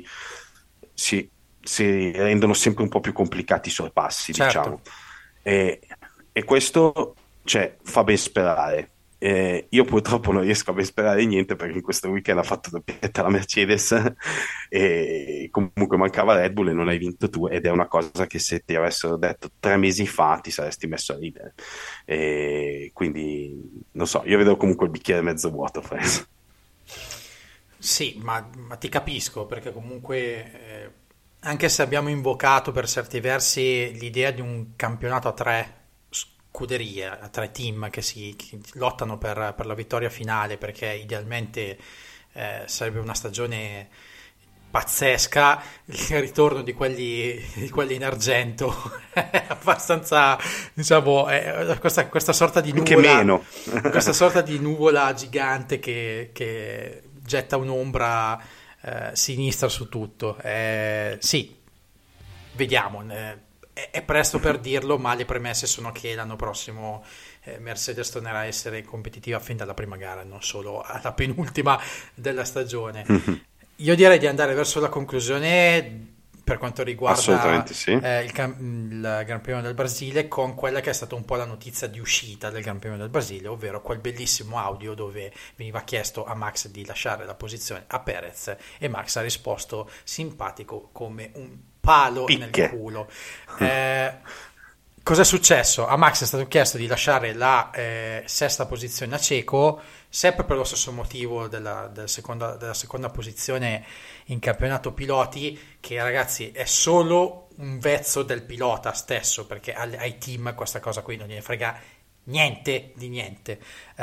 si rendono sempre un po' più complicati i sorpassi, Certo. diciamo. E questo, cioè, fa ben sperare. Io purtroppo non riesco a ben sperare niente perché in questo weekend ha fatto doppietta la Mercedes e comunque mancava Red Bull e non hai vinto tu ed è una cosa che se ti avessero detto 3 mesi fa ti saresti messo a ridere. E quindi non so, io vedo comunque il bicchiere mezzo vuoto, Fres. Sì, ma ti capisco perché comunque, anche se abbiamo invocato per certi versi l'idea di un campionato a tre scuderie, a tre team che lottano per la vittoria finale, perché idealmente sarebbe una stagione pazzesca, il ritorno di quelli in argento è abbastanza, diciamo, questa sorta di Anche nuvola, meno. questa sorta di nuvola gigante che getta un'ombra sinistra su tutto. Sì, vediamo. È presto per dirlo, ma le premesse sono che l'anno prossimo Mercedes tornerà a essere competitiva fin dalla prima gara, non solo alla penultima della stagione. Io direi di andare verso la conclusione per quanto riguarda Assolutamente sì. il Gran Premio del Brasile, con quella che è stata un po' la notizia di uscita del Gran Premio del Brasile, ovvero quel bellissimo audio dove veniva chiesto a Max di lasciare la posizione a Perez e Max ha risposto simpatico come un palo nel Picche. culo. Eh, Cos'è successo? A Max è stato chiesto di lasciare la sesta posizione a Checo, sempre per lo stesso motivo della seconda posizione in campionato piloti, che ragazzi è solo un vezzo del pilota stesso, perché ai team questa cosa qui non gliene frega niente di niente.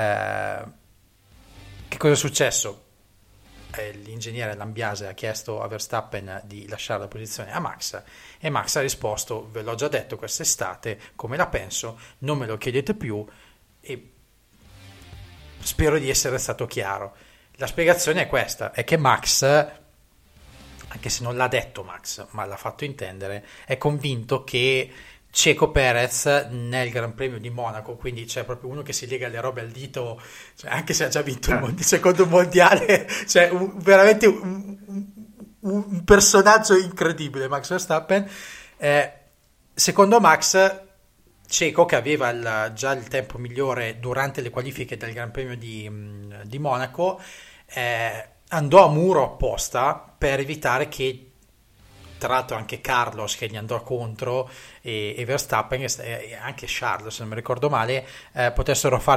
Che cosa è successo? L'ingegnere Lambiase ha chiesto a Verstappen di lasciare la posizione a Max e Max ha risposto: ve l'ho già detto quest'estate come la penso, non me lo chiedete più e spero di essere stato chiaro. La spiegazione è questa, è che Max, anche se non l'ha detto Max, ma l'ha fatto intendere, è convinto che Checo Perez nel Gran Premio di Monaco, quindi c'è proprio uno che si lega le robe al dito, cioè, anche se ha già vinto il secondo mondiale, cioè veramente un personaggio incredibile Max Verstappen. Secondo Max, Checo, che aveva già il tempo migliore durante le qualifiche del Gran Premio di Monaco, andò a muro apposta per evitare che, tra l'altro, anche Carlos che gli andò contro e Verstappen e anche Charles, se non mi ricordo male, potessero fare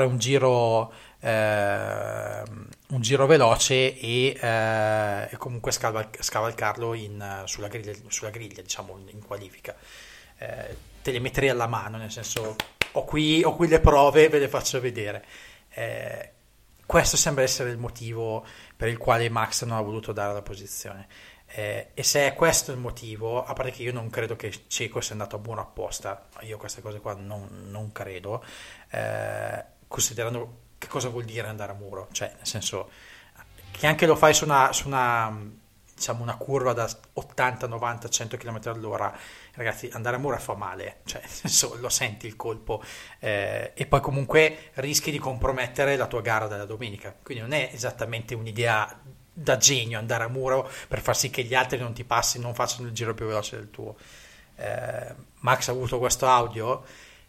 un giro veloce e comunque scavalcarlo sulla griglia, diciamo, in qualifica. Telemetria alla mano, nel senso ho qui le prove, ve le faccio vedere. Questo sembra essere il motivo per il quale Max non ha voluto dare la posizione. E se è questo il motivo, a parte che io non credo che Ceco sia andato a buono apposta, io queste cose qua non credo, considerando che cosa vuol dire andare a muro, cioè nel senso che anche lo fai diciamo una curva da 80, 90, 100 km all'ora, ragazzi, andare a muro fa male, cioè nel senso lo senti il colpo, e poi comunque rischi di compromettere la tua gara della domenica, quindi non è esattamente un'idea da genio andare a muro per far sì che gli altri non ti passino, non facciano il giro più veloce del tuo. Max ha avuto questo audio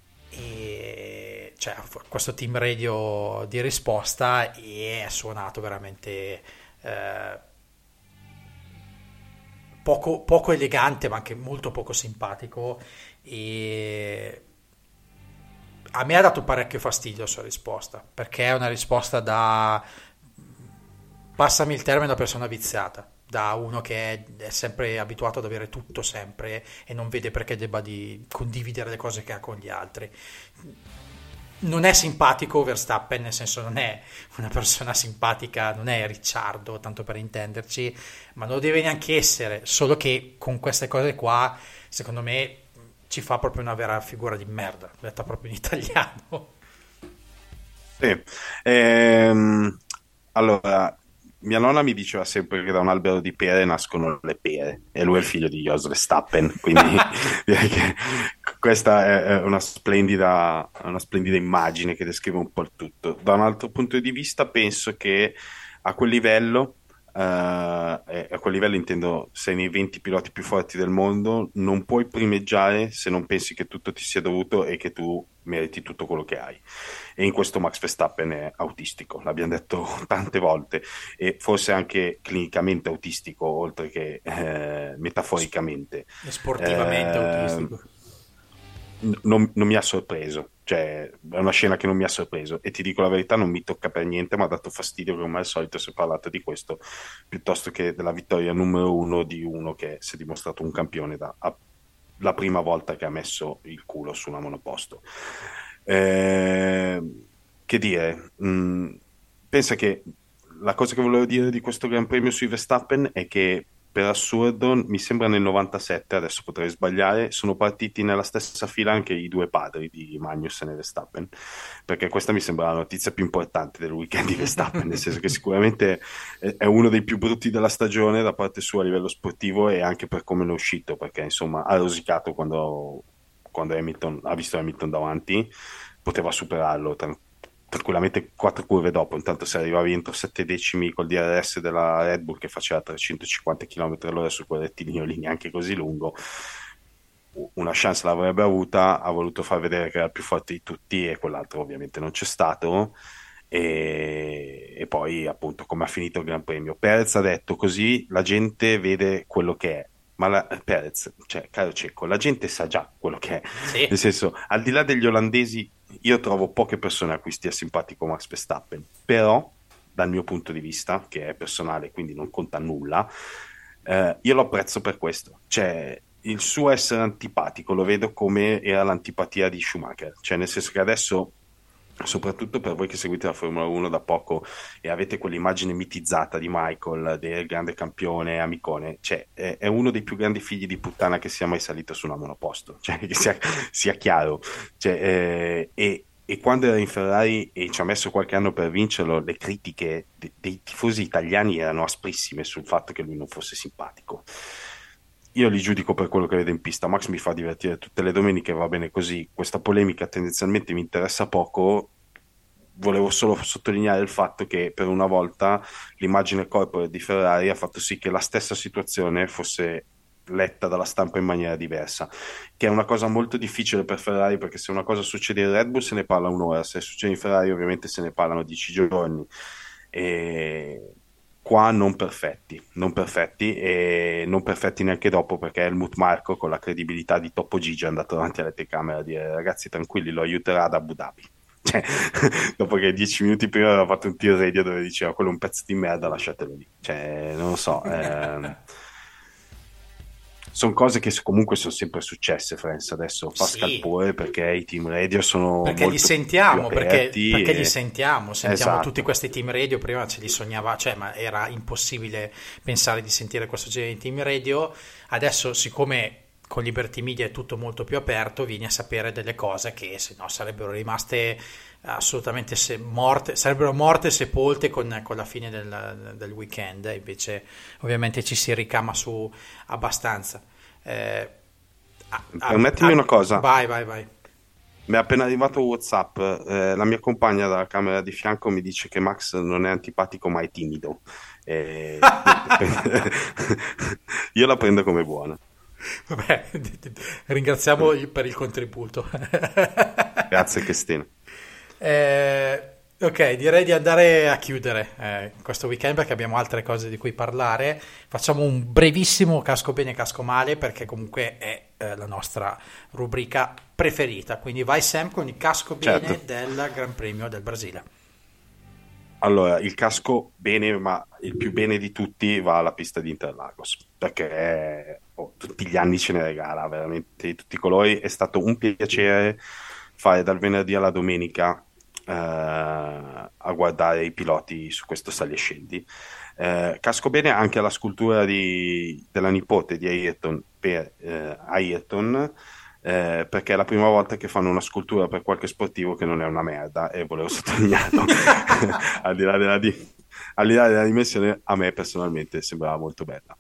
e cioè questo team radio di risposta e è suonato veramente poco elegante ma anche molto poco simpatico e a me ha dato parecchio fastidio la sua risposta perché è una risposta da, passami il termine, da persona viziata, da uno che è sempre abituato ad avere tutto sempre e non vede perché debba di condividere le cose che ha con gli altri. Non è simpatico Verstappen, nel senso non è una persona simpatica, non è Ricciardo, tanto per intenderci, ma non lo deve neanche essere, solo che con queste cose qua, secondo me, ci fa proprio una vera figura di merda, detta proprio in italiano. Sì. Allora, mia nonna mi diceva sempre che da un albero di pere nascono le pere e lui è il figlio di Jos Verstappen, quindi direi che questa è una splendida immagine che descrive un po' il tutto. Da un altro punto di vista penso che a quel livello, e a quel livello intendo sei nei 20 piloti più forti del mondo, non puoi primeggiare se non pensi che tutto ti sia dovuto e che tu meriti tutto quello che hai. E in questo Max Verstappen è autistico, l'abbiamo detto tante volte, e forse anche clinicamente autistico, oltre che metaforicamente. È sportivamente Eh, autistico. non mi ha sorpreso, cioè è una scena che non mi ha sorpreso, e ti dico la verità, non mi tocca per niente, mi ha dato fastidio come al solito si è parlato di questo piuttosto che della vittoria numero uno di uno che si è dimostrato un campione la prima volta che ha messo il culo su una monoposto. Eh, che dire, pensa che la cosa che volevo dire di questo Gran Premio sui Verstappen è che per assurdo, mi sembra nel 97, adesso potrei sbagliare, sono partiti nella stessa fila anche i due padri di Magnussen e Verstappen, perché questa mi sembra la notizia più importante del weekend di Verstappen, nel senso che sicuramente è uno dei più brutti della stagione da parte sua a livello sportivo e anche per come ne è uscito, perché insomma ha rosicato quando Hamilton, ha visto Hamilton davanti, poteva superarlo tranquillamente 4 curve dopo, intanto se arrivavi entro 7 decimi col DRS della Red Bull che faceva 350 km/h su quel rettilineo lì neanche così lungo, una chance l'avrebbe avuta, ha voluto far vedere che era il più forte di tutti e quell'altro ovviamente non c'è stato. E poi appunto come ha finito il Gran Premio, Perez ha detto così la gente vede quello che è, ma Perez, cioè caro Cecco, la gente sa già quello che è, Sì. nel senso, al di là degli olandesi, io trovo poche persone a cui stia simpatico Max Verstappen, però dal mio punto di vista, che è personale, quindi non conta nulla, io lo apprezzo per questo, cioè il suo essere antipatico lo vedo come era l'antipatia di Schumacher, cioè nel senso che adesso, soprattutto per voi che seguite la Formula 1 da poco e avete quell'immagine mitizzata di Michael, del grande campione, amicone, cioè è uno dei più grandi figli di puttana che sia mai salito su una monoposto, cioè che sia chiaro, cioè, e quando era in Ferrari e ci ha messo qualche anno per vincerlo, le critiche dei tifosi italiani erano asprissime sul fatto che lui non fosse simpatico. Io li giudico per quello che vedo in pista. Max mi fa divertire tutte le domeniche, va bene così. Questa polemica tendenzialmente mi interessa poco. Volevo solo sottolineare il fatto che per una volta l'immagine corporate di Ferrari ha fatto sì che la stessa situazione fosse letta dalla stampa in maniera diversa, che è una cosa molto difficile per Ferrari, perché se una cosa succede in Red Bull se ne parla un'ora, se succede in Ferrari ovviamente se ne parlano 10 giorni. E qua non perfetti e non perfetti neanche dopo, perché Helmut Marko con la credibilità di Topo Gigi è andato davanti alla telecamera a dire ragazzi tranquilli, lo aiuterà ad Abu Dhabi. Cioè, dopo che 10 minuti prima aveva fatto un tiro radio dove diceva quello è un pezzo di merda, lasciatelo lì. Cioè, non lo so. Sono cose che comunque sono sempre successe, Friends. Adesso fa Sì, scalpore perché i team radio sono perché li molto più sentiamo, aperti. perché li sentiamo tutti Esatto. questi team radio, prima ce li sognava, cioè, ma era impossibile pensare di sentire questo genere di team radio, adesso siccome con Liberty Media è tutto molto più aperto, vieni a sapere delle cose che se no sarebbero rimaste assolutamente morte, sarebbero morte sepolte con la fine del weekend, invece ovviamente ci si ricama su abbastanza. Eh, Permettimi una cosa. vai, vai, vai. Mi è appena arrivato WhatsApp, la mia compagna dalla camera di fianco mi dice che Max non è antipatico ma è timido. Niente, io la prendo come buona. Vabbè, ringraziamo per il contributo. Grazie Cristina. Ok, direi di andare a chiudere questo weekend perché abbiamo altre cose di cui parlare. Facciamo un brevissimo casco bene, casco male perché comunque è la nostra rubrica preferita. Quindi vai Sam con il casco bene Certo. del Gran Premio del Brasile. Allora, il casco bene, ma il più bene di tutti va alla pista di Interlagos, perché tutti gli anni ce ne regala, veramente di tutti i colori. È stato un piacere fare dal venerdì alla domenica a guardare i piloti su questo sali e scendi. Casco bene anche alla scultura della nipote di Ayrton per Ayrton, perché è la prima volta che fanno una scultura per qualche sportivo che non è una merda e volevo sottolinearlo. al di là al di là della dimensione, a me personalmente sembrava molto bella.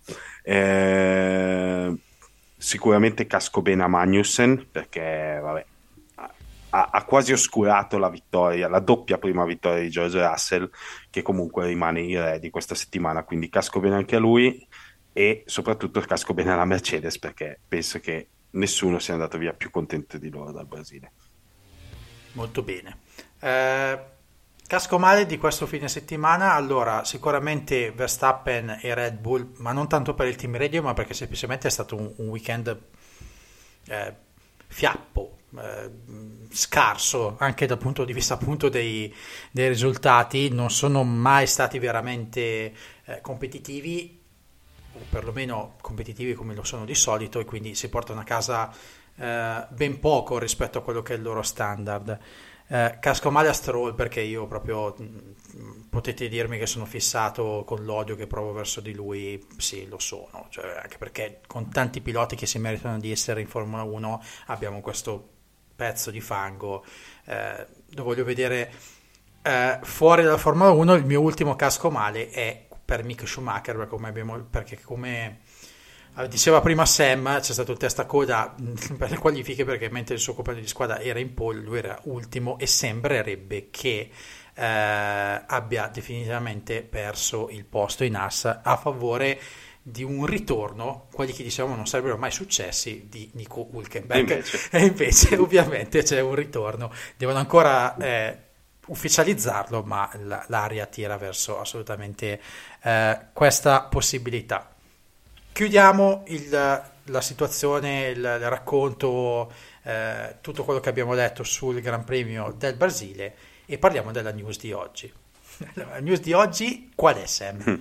Sicuramente casco bene a Magnussen perché vabbè, ha quasi oscurato la vittoria, la doppia prima vittoria di George Russell, che comunque rimane il re di questa settimana, quindi casco bene anche a lui e soprattutto casco bene alla Mercedes perché penso che nessuno sia andato via più contento di loro dal Brasile. Molto bene. Cascomale di questo fine settimana, allora sicuramente Verstappen e Red Bull, ma non tanto per il team radio, ma perché semplicemente è stato un weekend eh, fiappo, scarso anche dal punto di vista appunto dei risultati, non sono mai stati veramente competitivi, o perlomeno competitivi come lo sono di solito, e quindi si portano a casa ben poco rispetto a quello che è il loro standard. Casco male a Stroll perché io proprio potete dirmi che sono fissato con l'odio che provo verso di lui, sì lo sono, cioè, anche perché con tanti piloti che si meritano di essere in Formula 1 abbiamo questo pezzo di fango. Lo voglio vedere fuori dalla Formula 1. Il mio ultimo casco male è per Mick Schumacher, perché come diceva prima Sam, c'è stato il testa a coda per le qualifiche, perché mentre il suo compagno di squadra era in pole, lui era ultimo e sembrerebbe che abbia definitivamente perso il posto in AS a favore di un ritorno, quelli che dicevamo non sarebbero mai successi, di Nico Hülkenberg. E invece ovviamente c'è un ritorno, devono ancora ufficializzarlo, ma l'aria tira verso assolutamente questa possibilità. Chiudiamo la situazione, il racconto, tutto quello che abbiamo detto sul Gran Premio del Brasile, e parliamo della news di oggi. La news di oggi qual è, Sam?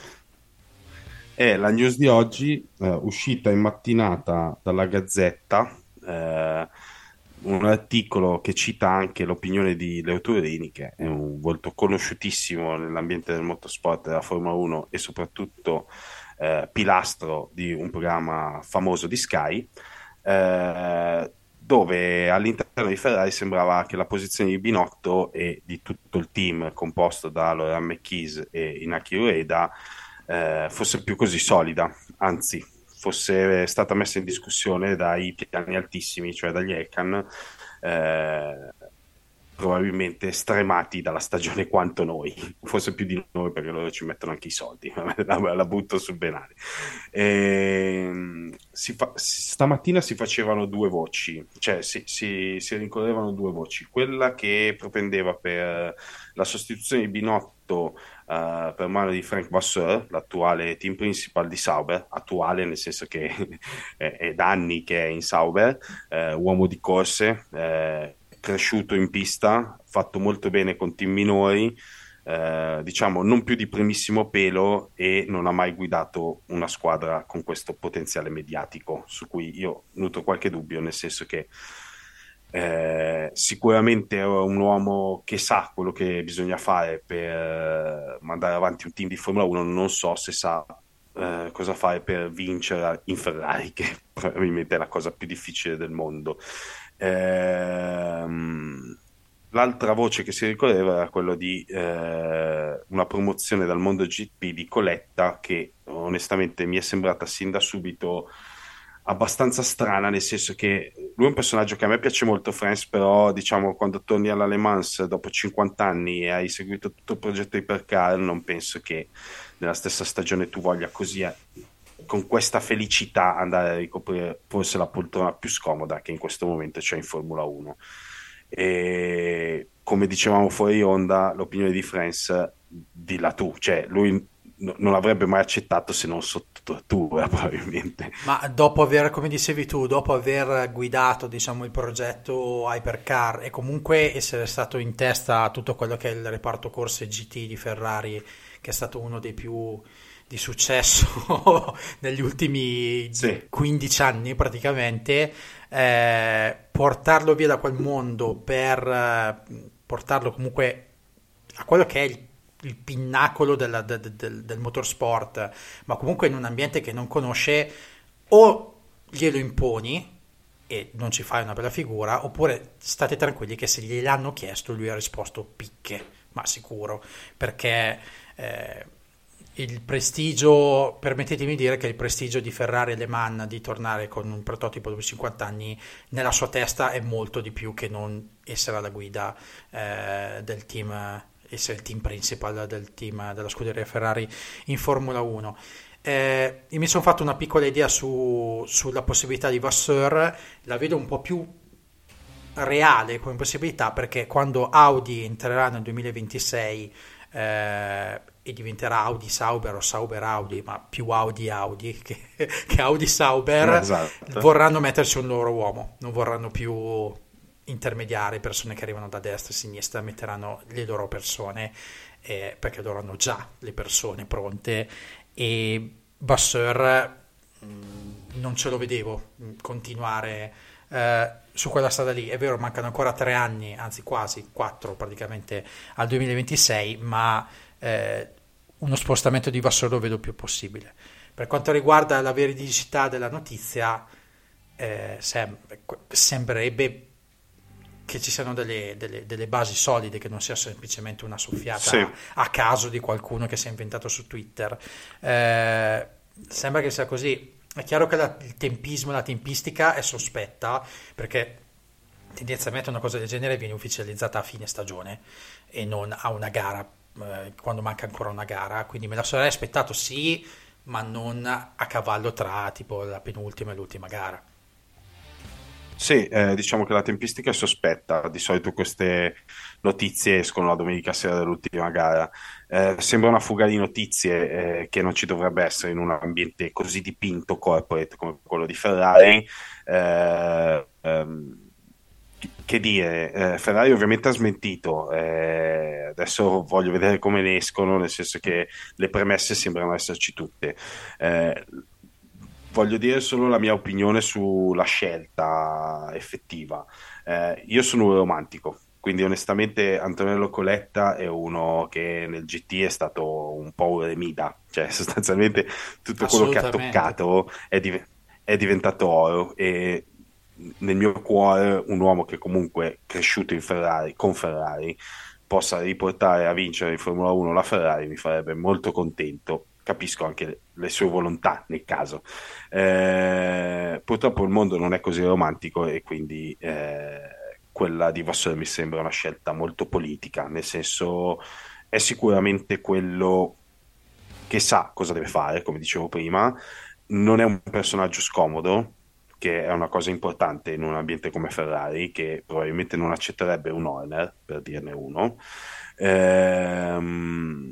È la news di oggi, uscita in mattinata dalla Gazzetta, un articolo che cita anche l'opinione di Leo Turini, che è un volto conosciutissimo nell'ambiente del motorsport della Formula 1 e soprattutto pilastro di un programma famoso di Sky, dove all'interno di Ferrari sembrava che la posizione di Binotto e di tutto il team composto da Laurent Mekies e Inaki Ueda fosse più così solida, anzi fosse stata messa in discussione dai piani altissimi, cioè dagli Elkann, probabilmente stremati dalla stagione quanto noi, forse più di noi perché loro ci mettono anche i soldi, la butto sul benale. Stamattina si facevano due voci, cioè si rincorrevano due voci, quella che propendeva per la sostituzione di Binotto per mano di Frank Vasseur, l'attuale team principal di Sauber, attuale nel senso che è da anni che è in Sauber, uomo di corse, cresciuto in pista, fatto molto bene con team minori, diciamo non più di primissimo pelo, e non ha mai guidato una squadra con questo potenziale mediatico, su cui io nutro qualche dubbio, nel senso che sicuramente è un uomo che sa quello che bisogna fare per mandare avanti un team di Formula 1, non so se sa cosa fare per vincere in Ferrari, che probabilmente è la cosa più difficile del mondo. L'altra voce che si ricorreva era quello di una promozione dal mondo GP di Coletta, che onestamente mi è sembrata sin da subito abbastanza strana, nel senso che lui è un personaggio che a me piace molto, Franz, però diciamo quando torni all'Ale Mans dopo 50 anni e hai seguito tutto il progetto Hypercar, non penso che nella stessa stagione tu voglia così con questa felicità andare a ricoprire forse la poltrona più scomoda che in questo momento c'è in Formula 1. E come dicevamo fuori onda, l'opinione di Franz, dilla tu, cioè lui non avrebbe mai accettato se non sotto tortura, probabilmente. Ma dopo aver, come dicevi tu, dopo aver guidato, diciamo, il progetto Hypercar e comunque essere stato in testa a tutto quello che è il reparto corse GT di Ferrari, che è stato uno dei più di successo negli ultimi 15 anni praticamente, portarlo via da quel mondo per portarlo comunque a quello che è il pinnacolo del motorsport, ma comunque in un ambiente che non conosce, o glielo imponi e non ci fai una bella figura, oppure state tranquilli che se gliel'hanno chiesto lui ha risposto picche, ma sicuro, perché il prestigio, permettetemi di dire che il prestigio di Ferrari e Le Mans di tornare con un prototipo dopo 50 anni nella sua testa è molto di più che non essere alla guida del team, essere il team principal del team della scuderia Ferrari in Formula 1. Io mi sono fatto una piccola idea sulla possibilità di Vasseur, la vedo un po' più reale come possibilità, perché quando Audi entrerà nel 2026 e diventerà Audi Sauber o Sauber Audi, ma più Audi che Audi Sauber, Esatto. vorranno metterci un loro uomo, non vorranno più intermediari, persone che arrivano da destra e sinistra, metteranno le loro persone, perché loro hanno già le persone pronte. E Vasseur non ce lo vedevo continuare su quella strada lì. È vero, mancano ancora 3 anni, anzi quasi 4 praticamente al 2026, ma uno spostamento di Vasseur lo vedo più possibile. Per quanto riguarda la veridicità della notizia, sembrerebbe che ci siano delle basi solide, che non sia semplicemente una Sì. soffiata a caso di qualcuno che si è inventato su Twitter. Sembra che sia così. È chiaro che il tempismo, la tempistica è sospetta, perché tendenzialmente una cosa del genere viene ufficializzata a fine stagione e non a una gara, quando manca ancora una gara. Quindi me la sarei aspettato, sì, ma non a cavallo tra tipo la penultima e l'ultima gara. Sì, diciamo che la tempistica è sospetta. Di solito queste notizie escono la domenica sera dell'ultima gara. Sembra una fuga di notizie che non ci dovrebbe essere in un ambiente così dipinto, corporate come quello di Ferrari. Che dire, Ferrari ovviamente ha smentito, adesso voglio vedere come ne escono, nel senso che le premesse sembrano esserci tutte. Eh, Voglio dire solo la mia opinione sulla scelta effettiva. Io sono un romantico, quindi onestamente Antonello Coletta è uno che nel GT è stato un po' un remida, cioè sostanzialmente tutto quello che ha Assolutamente. toccato è diventato oro e nel mio cuore un uomo che comunque è cresciuto in Ferrari, con Ferrari, possa riportare a vincere in Formula 1 la Ferrari mi farebbe molto contento. Capisco anche le sue volontà nel caso. Purtroppo il mondo non è così romantico e quindi quella di Vasseur mi sembra una scelta molto politica, nel senso è sicuramente quello che sa cosa deve fare, come dicevo prima, non è un personaggio scomodo, che è una cosa importante in un ambiente come Ferrari, che probabilmente non accetterebbe un Horner, per dirne uno. Ehm,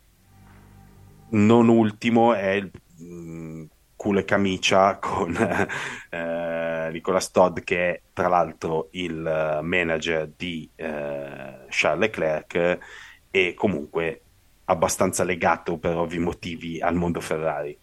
Non ultimo è il culo e camicia con Nicolas Todd, che è tra l'altro il manager di Charles Leclerc e comunque abbastanza legato per ovvi motivi al mondo Ferrari.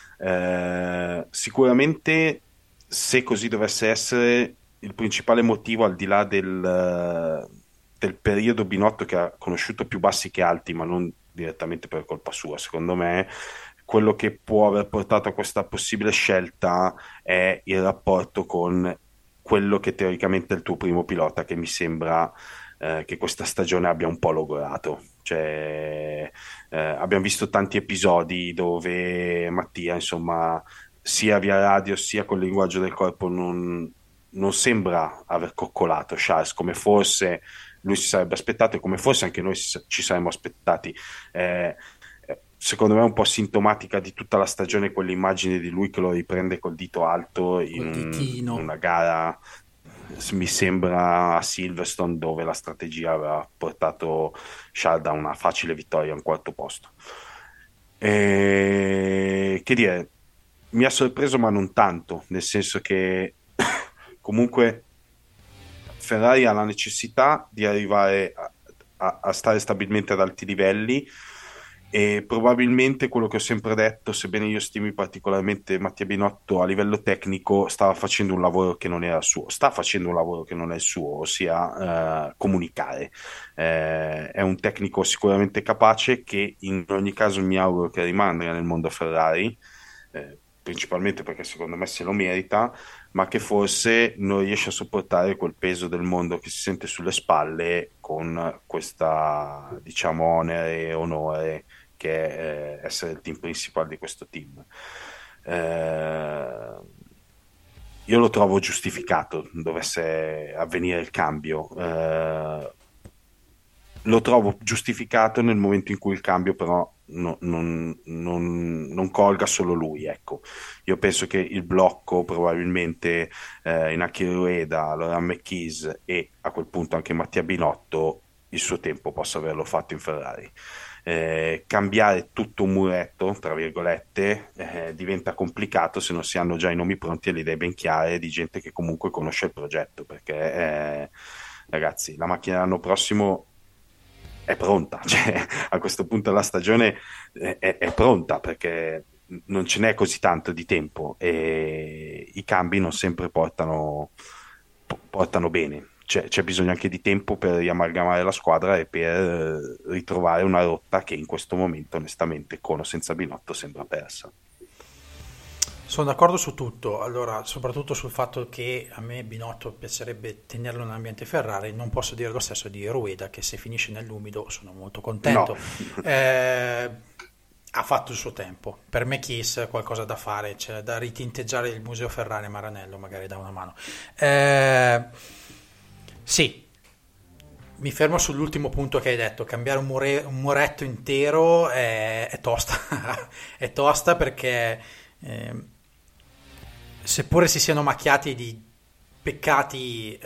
Sicuramente, se così dovesse essere, il principale motivo, al di là del periodo Binotto che ha conosciuto più bassi che alti, ma non direttamente per colpa sua, secondo me, quello che può aver portato a questa possibile scelta è il rapporto con quello che teoricamente è il tuo primo pilota, che mi sembra che questa stagione abbia un po' logorato. Cioè, abbiamo visto tanti episodi dove Mattia, insomma, sia via radio sia col linguaggio del corpo non sembra aver coccolato Charles come forse lui si sarebbe aspettato e come forse anche noi ci saremmo aspettati. Secondo me è un po' sintomatica di tutta la stagione quell'immagine di lui che lo riprende col dito alto Col in ditino. una gara, mi sembra a Silverstone, dove la strategia aveva portato Charles a una facile vittoria a un quarto posto. Che dire, mi ha sorpreso ma non tanto, nel senso che comunque Ferrari ha la necessità di arrivare a stare stabilmente ad alti livelli e probabilmente quello che ho sempre detto, sebbene io stimi particolarmente Mattia Binotto, a livello tecnico stava facendo un lavoro che non era suo, sta facendo un lavoro che non è il suo, ossia comunicare. È un tecnico sicuramente capace che in ogni caso mi auguro che rimanga nel mondo Ferrari, principalmente perché secondo me se lo merita, ma che forse non riesce a sopportare quel peso del mondo che si sente sulle spalle con questa, diciamo, onere e onore che è essere il team principale di questo team. Eh, io lo trovo giustificato dovesse avvenire il cambio. lo trovo giustificato nel momento in cui il cambio però non colga solo lui, ecco. Io penso che il blocco probabilmente in Aki Rueda, Laurent Mekies e a quel punto anche Mattia Binotto il suo tempo possa averlo fatto in Ferrari. Cambiare tutto un muretto, tra virgolette, diventa complicato se non si hanno già i nomi pronti e le idee ben chiare di gente che comunque conosce il progetto, perché ragazzi, la macchina l'anno prossimo è pronta, cioè, a questo punto la stagione è pronta perché non ce n'è così tanto di tempo e i cambi non sempre portano bene. C'è bisogno anche di tempo per riamalgamare la squadra e per ritrovare una rotta che in questo momento, onestamente, con o senza Binotto, sembra persa. Sono d'accordo su tutto, allora, soprattutto sul fatto che a me Binotto piacerebbe tenerlo nell'ambiente Ferrari, non posso dire lo stesso di Rueda, che se finisce nell'umido sono molto No, contento. Ha fatto il suo tempo. Per me Kiss qualcosa da fare, c'è da ritinteggiare il Museo Ferrari a Maranello, magari da una mano. Sì, mi fermo sull'ultimo punto che hai detto, cambiare un muretto intero è tosta, è tosta perché eh, seppure si siano macchiati di peccati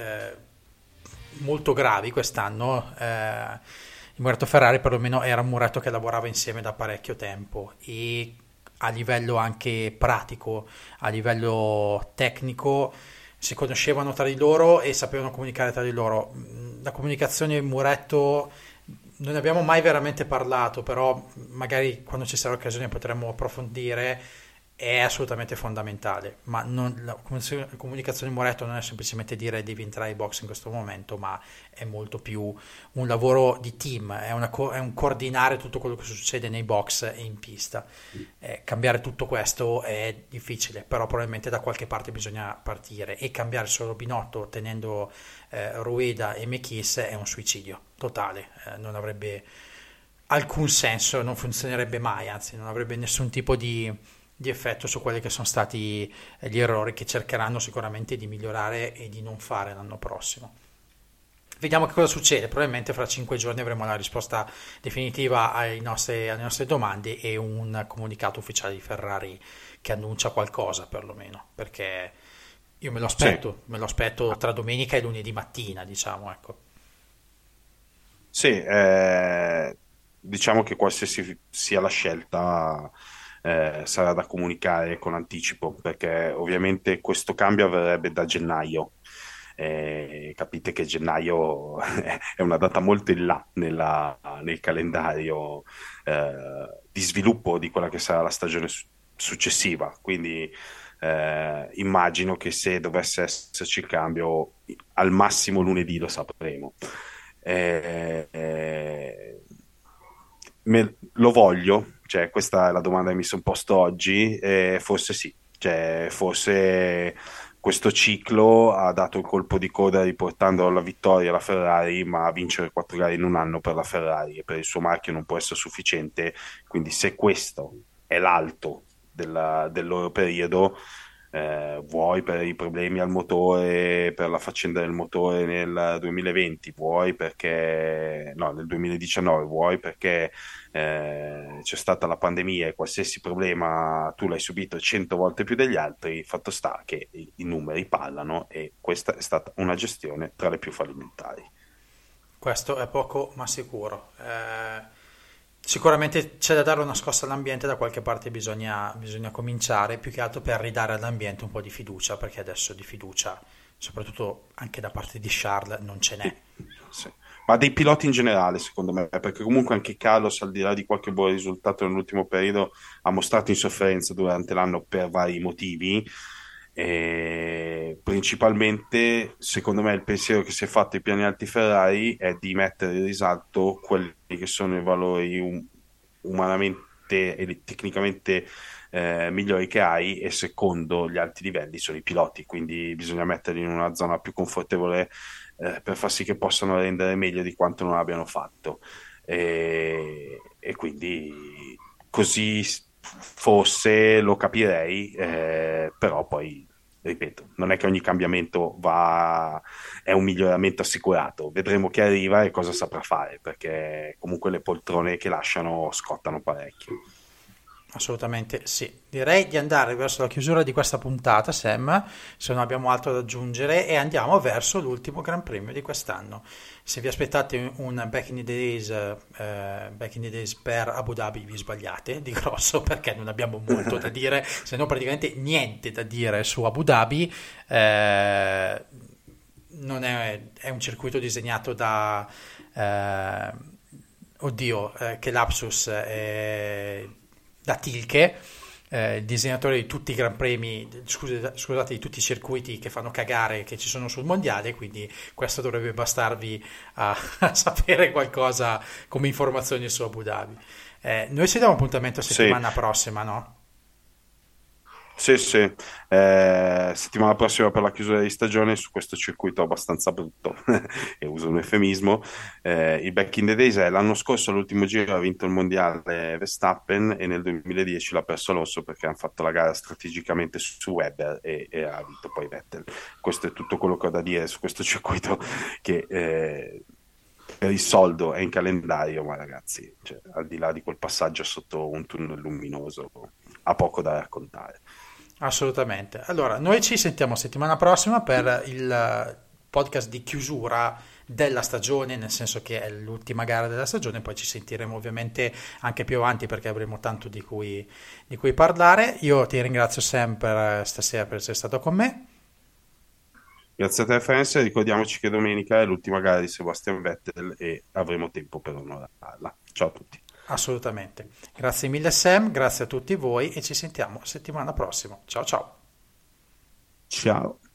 molto gravi quest'anno, il muretto Ferrari perlomeno era un muretto che lavorava insieme da parecchio tempo e a livello anche pratico, a livello tecnico, si conoscevano tra di loro e sapevano comunicare tra di loro. La comunicazione in muretto non ne abbiamo mai veramente parlato, però magari quando ci sarà l'occasione potremmo approfondire. È assolutamente fondamentale, ma la comunicazione in muretto non è semplicemente dire devi entrare ai box in questo momento, ma è molto più un lavoro di team, è un coordinare tutto quello che succede nei box e in pista. Cambiare tutto questo è difficile, però probabilmente da qualche parte bisogna partire e cambiare solo Binotto tenendo Rueda e Mekies è un suicidio totale, non avrebbe alcun senso, non funzionerebbe mai, anzi non avrebbe nessun tipo di effetto su quelli che sono stati gli errori che cercheranno sicuramente di migliorare e di non fare l'anno prossimo. Vediamo che cosa succede, probabilmente fra 5 giorni avremo la risposta definitiva alle nostre domande e un comunicato ufficiale di Ferrari che annuncia qualcosa perlomeno, perché io sì. me lo aspetto tra domenica e lunedì mattina, diciamo, ecco. Sì, diciamo che qualsiasi sia la scelta sarà da comunicare con anticipo, perché ovviamente questo cambio avverrebbe da gennaio. Capite che gennaio è una data molto in là nel calendario di sviluppo di quella che sarà la stagione successiva. Quindi immagino che se dovesse esserci il cambio, al massimo lunedì lo sapremo. Eh, eh, lo voglio? Cioè, questa è la domanda che mi sono posto oggi. Forse sì, cioè, forse questo ciclo ha dato il colpo di coda riportando alla vittoria la Ferrari, ma vincere 4 gare in un anno per la Ferrari e per il suo marchio non può essere sufficiente. Quindi, se questo è l'alto del loro periodo, vuoi per i problemi al motore, per la faccenda del motore nel 2020, vuoi perché no, nel 2019, vuoi perché c'è stata la pandemia e qualsiasi problema tu l'hai subito 100 volte più degli altri, fatto sta che i numeri parlano e questa è stata una gestione tra le più fallimentari. Questo è poco ma sicuro. Sicuramente c'è da dare una scossa all'ambiente, da qualche parte bisogna cominciare, più che altro per ridare all'ambiente un po' di fiducia, perché adesso di fiducia, soprattutto anche da parte di Charles, non ce n'è. Sì, sì. Ma dei piloti in generale, secondo me, perché comunque anche Carlos, al di là di qualche buon risultato nell'ultimo periodo, ha mostrato insofferenza durante l'anno per vari motivi. E principalmente, secondo me, il pensiero che si è fatto ai piani alti Ferrari è di mettere in risalto quelli che sono i valori umanamente e tecnicamente migliori che hai, e secondo gli alti livelli sono i piloti, quindi bisogna metterli in una zona più confortevole per far sì che possano rendere meglio di quanto non abbiano fatto. E quindi così forse lo capirei, però poi ripeto, non è che ogni cambiamento è un miglioramento assicurato, vedremo chi arriva e cosa saprà fare, perché comunque le poltrone che lasciano scottano parecchio. Assolutamente sì. Direi di andare verso la chiusura di questa puntata, Sam, se non abbiamo altro da aggiungere, e andiamo verso l'ultimo Gran Premio di quest'anno. Se vi aspettate un Back in the Days per Abu Dhabi, vi sbagliate di grosso, perché non abbiamo molto da dire, se non praticamente niente da dire su Abu Dhabi. Non è un circuito disegnato eh, che lapsus, da Tilke, il disegnatore di tutti i Gran Premi, scusate, di tutti i circuiti che fanno cagare che ci sono sul mondiale, quindi questo dovrebbe bastarvi a sapere qualcosa come informazioni su Abu Dhabi. Noi ci diamo appuntamento Sì, settimana prossima, no? sì, sì. Settimana prossima per la chiusura di stagione su questo circuito abbastanza brutto, e uso un eufemismo. Il Back in the Days è l'anno scorso, all'ultimo giro, ha vinto il mondiale Verstappen e nel 2010 l'ha perso Alonso perché hanno fatto la gara strategicamente su Webber e ha vinto poi Vettel. Questo è tutto quello che ho da dire su questo circuito che per il soldo è in calendario, ma ragazzi, cioè, al di là di quel passaggio sotto un tunnel luminoso, ha poco da raccontare. Assolutamente. Allora, noi ci sentiamo settimana prossima per il podcast di chiusura della stagione, nel senso che è l'ultima gara della stagione, poi ci sentiremo ovviamente anche più avanti perché avremo tanto di cui parlare. Io ti ringrazio sempre stasera per essere stato con me. Grazie a te, Franz. Ricordiamoci che domenica è l'ultima gara di Sebastian Vettel e avremo tempo per onorarla. Ciao a tutti. Assolutamente. Grazie mille Sam, grazie a tutti voi e ci sentiamo settimana prossima. Ciao ciao. Ciao.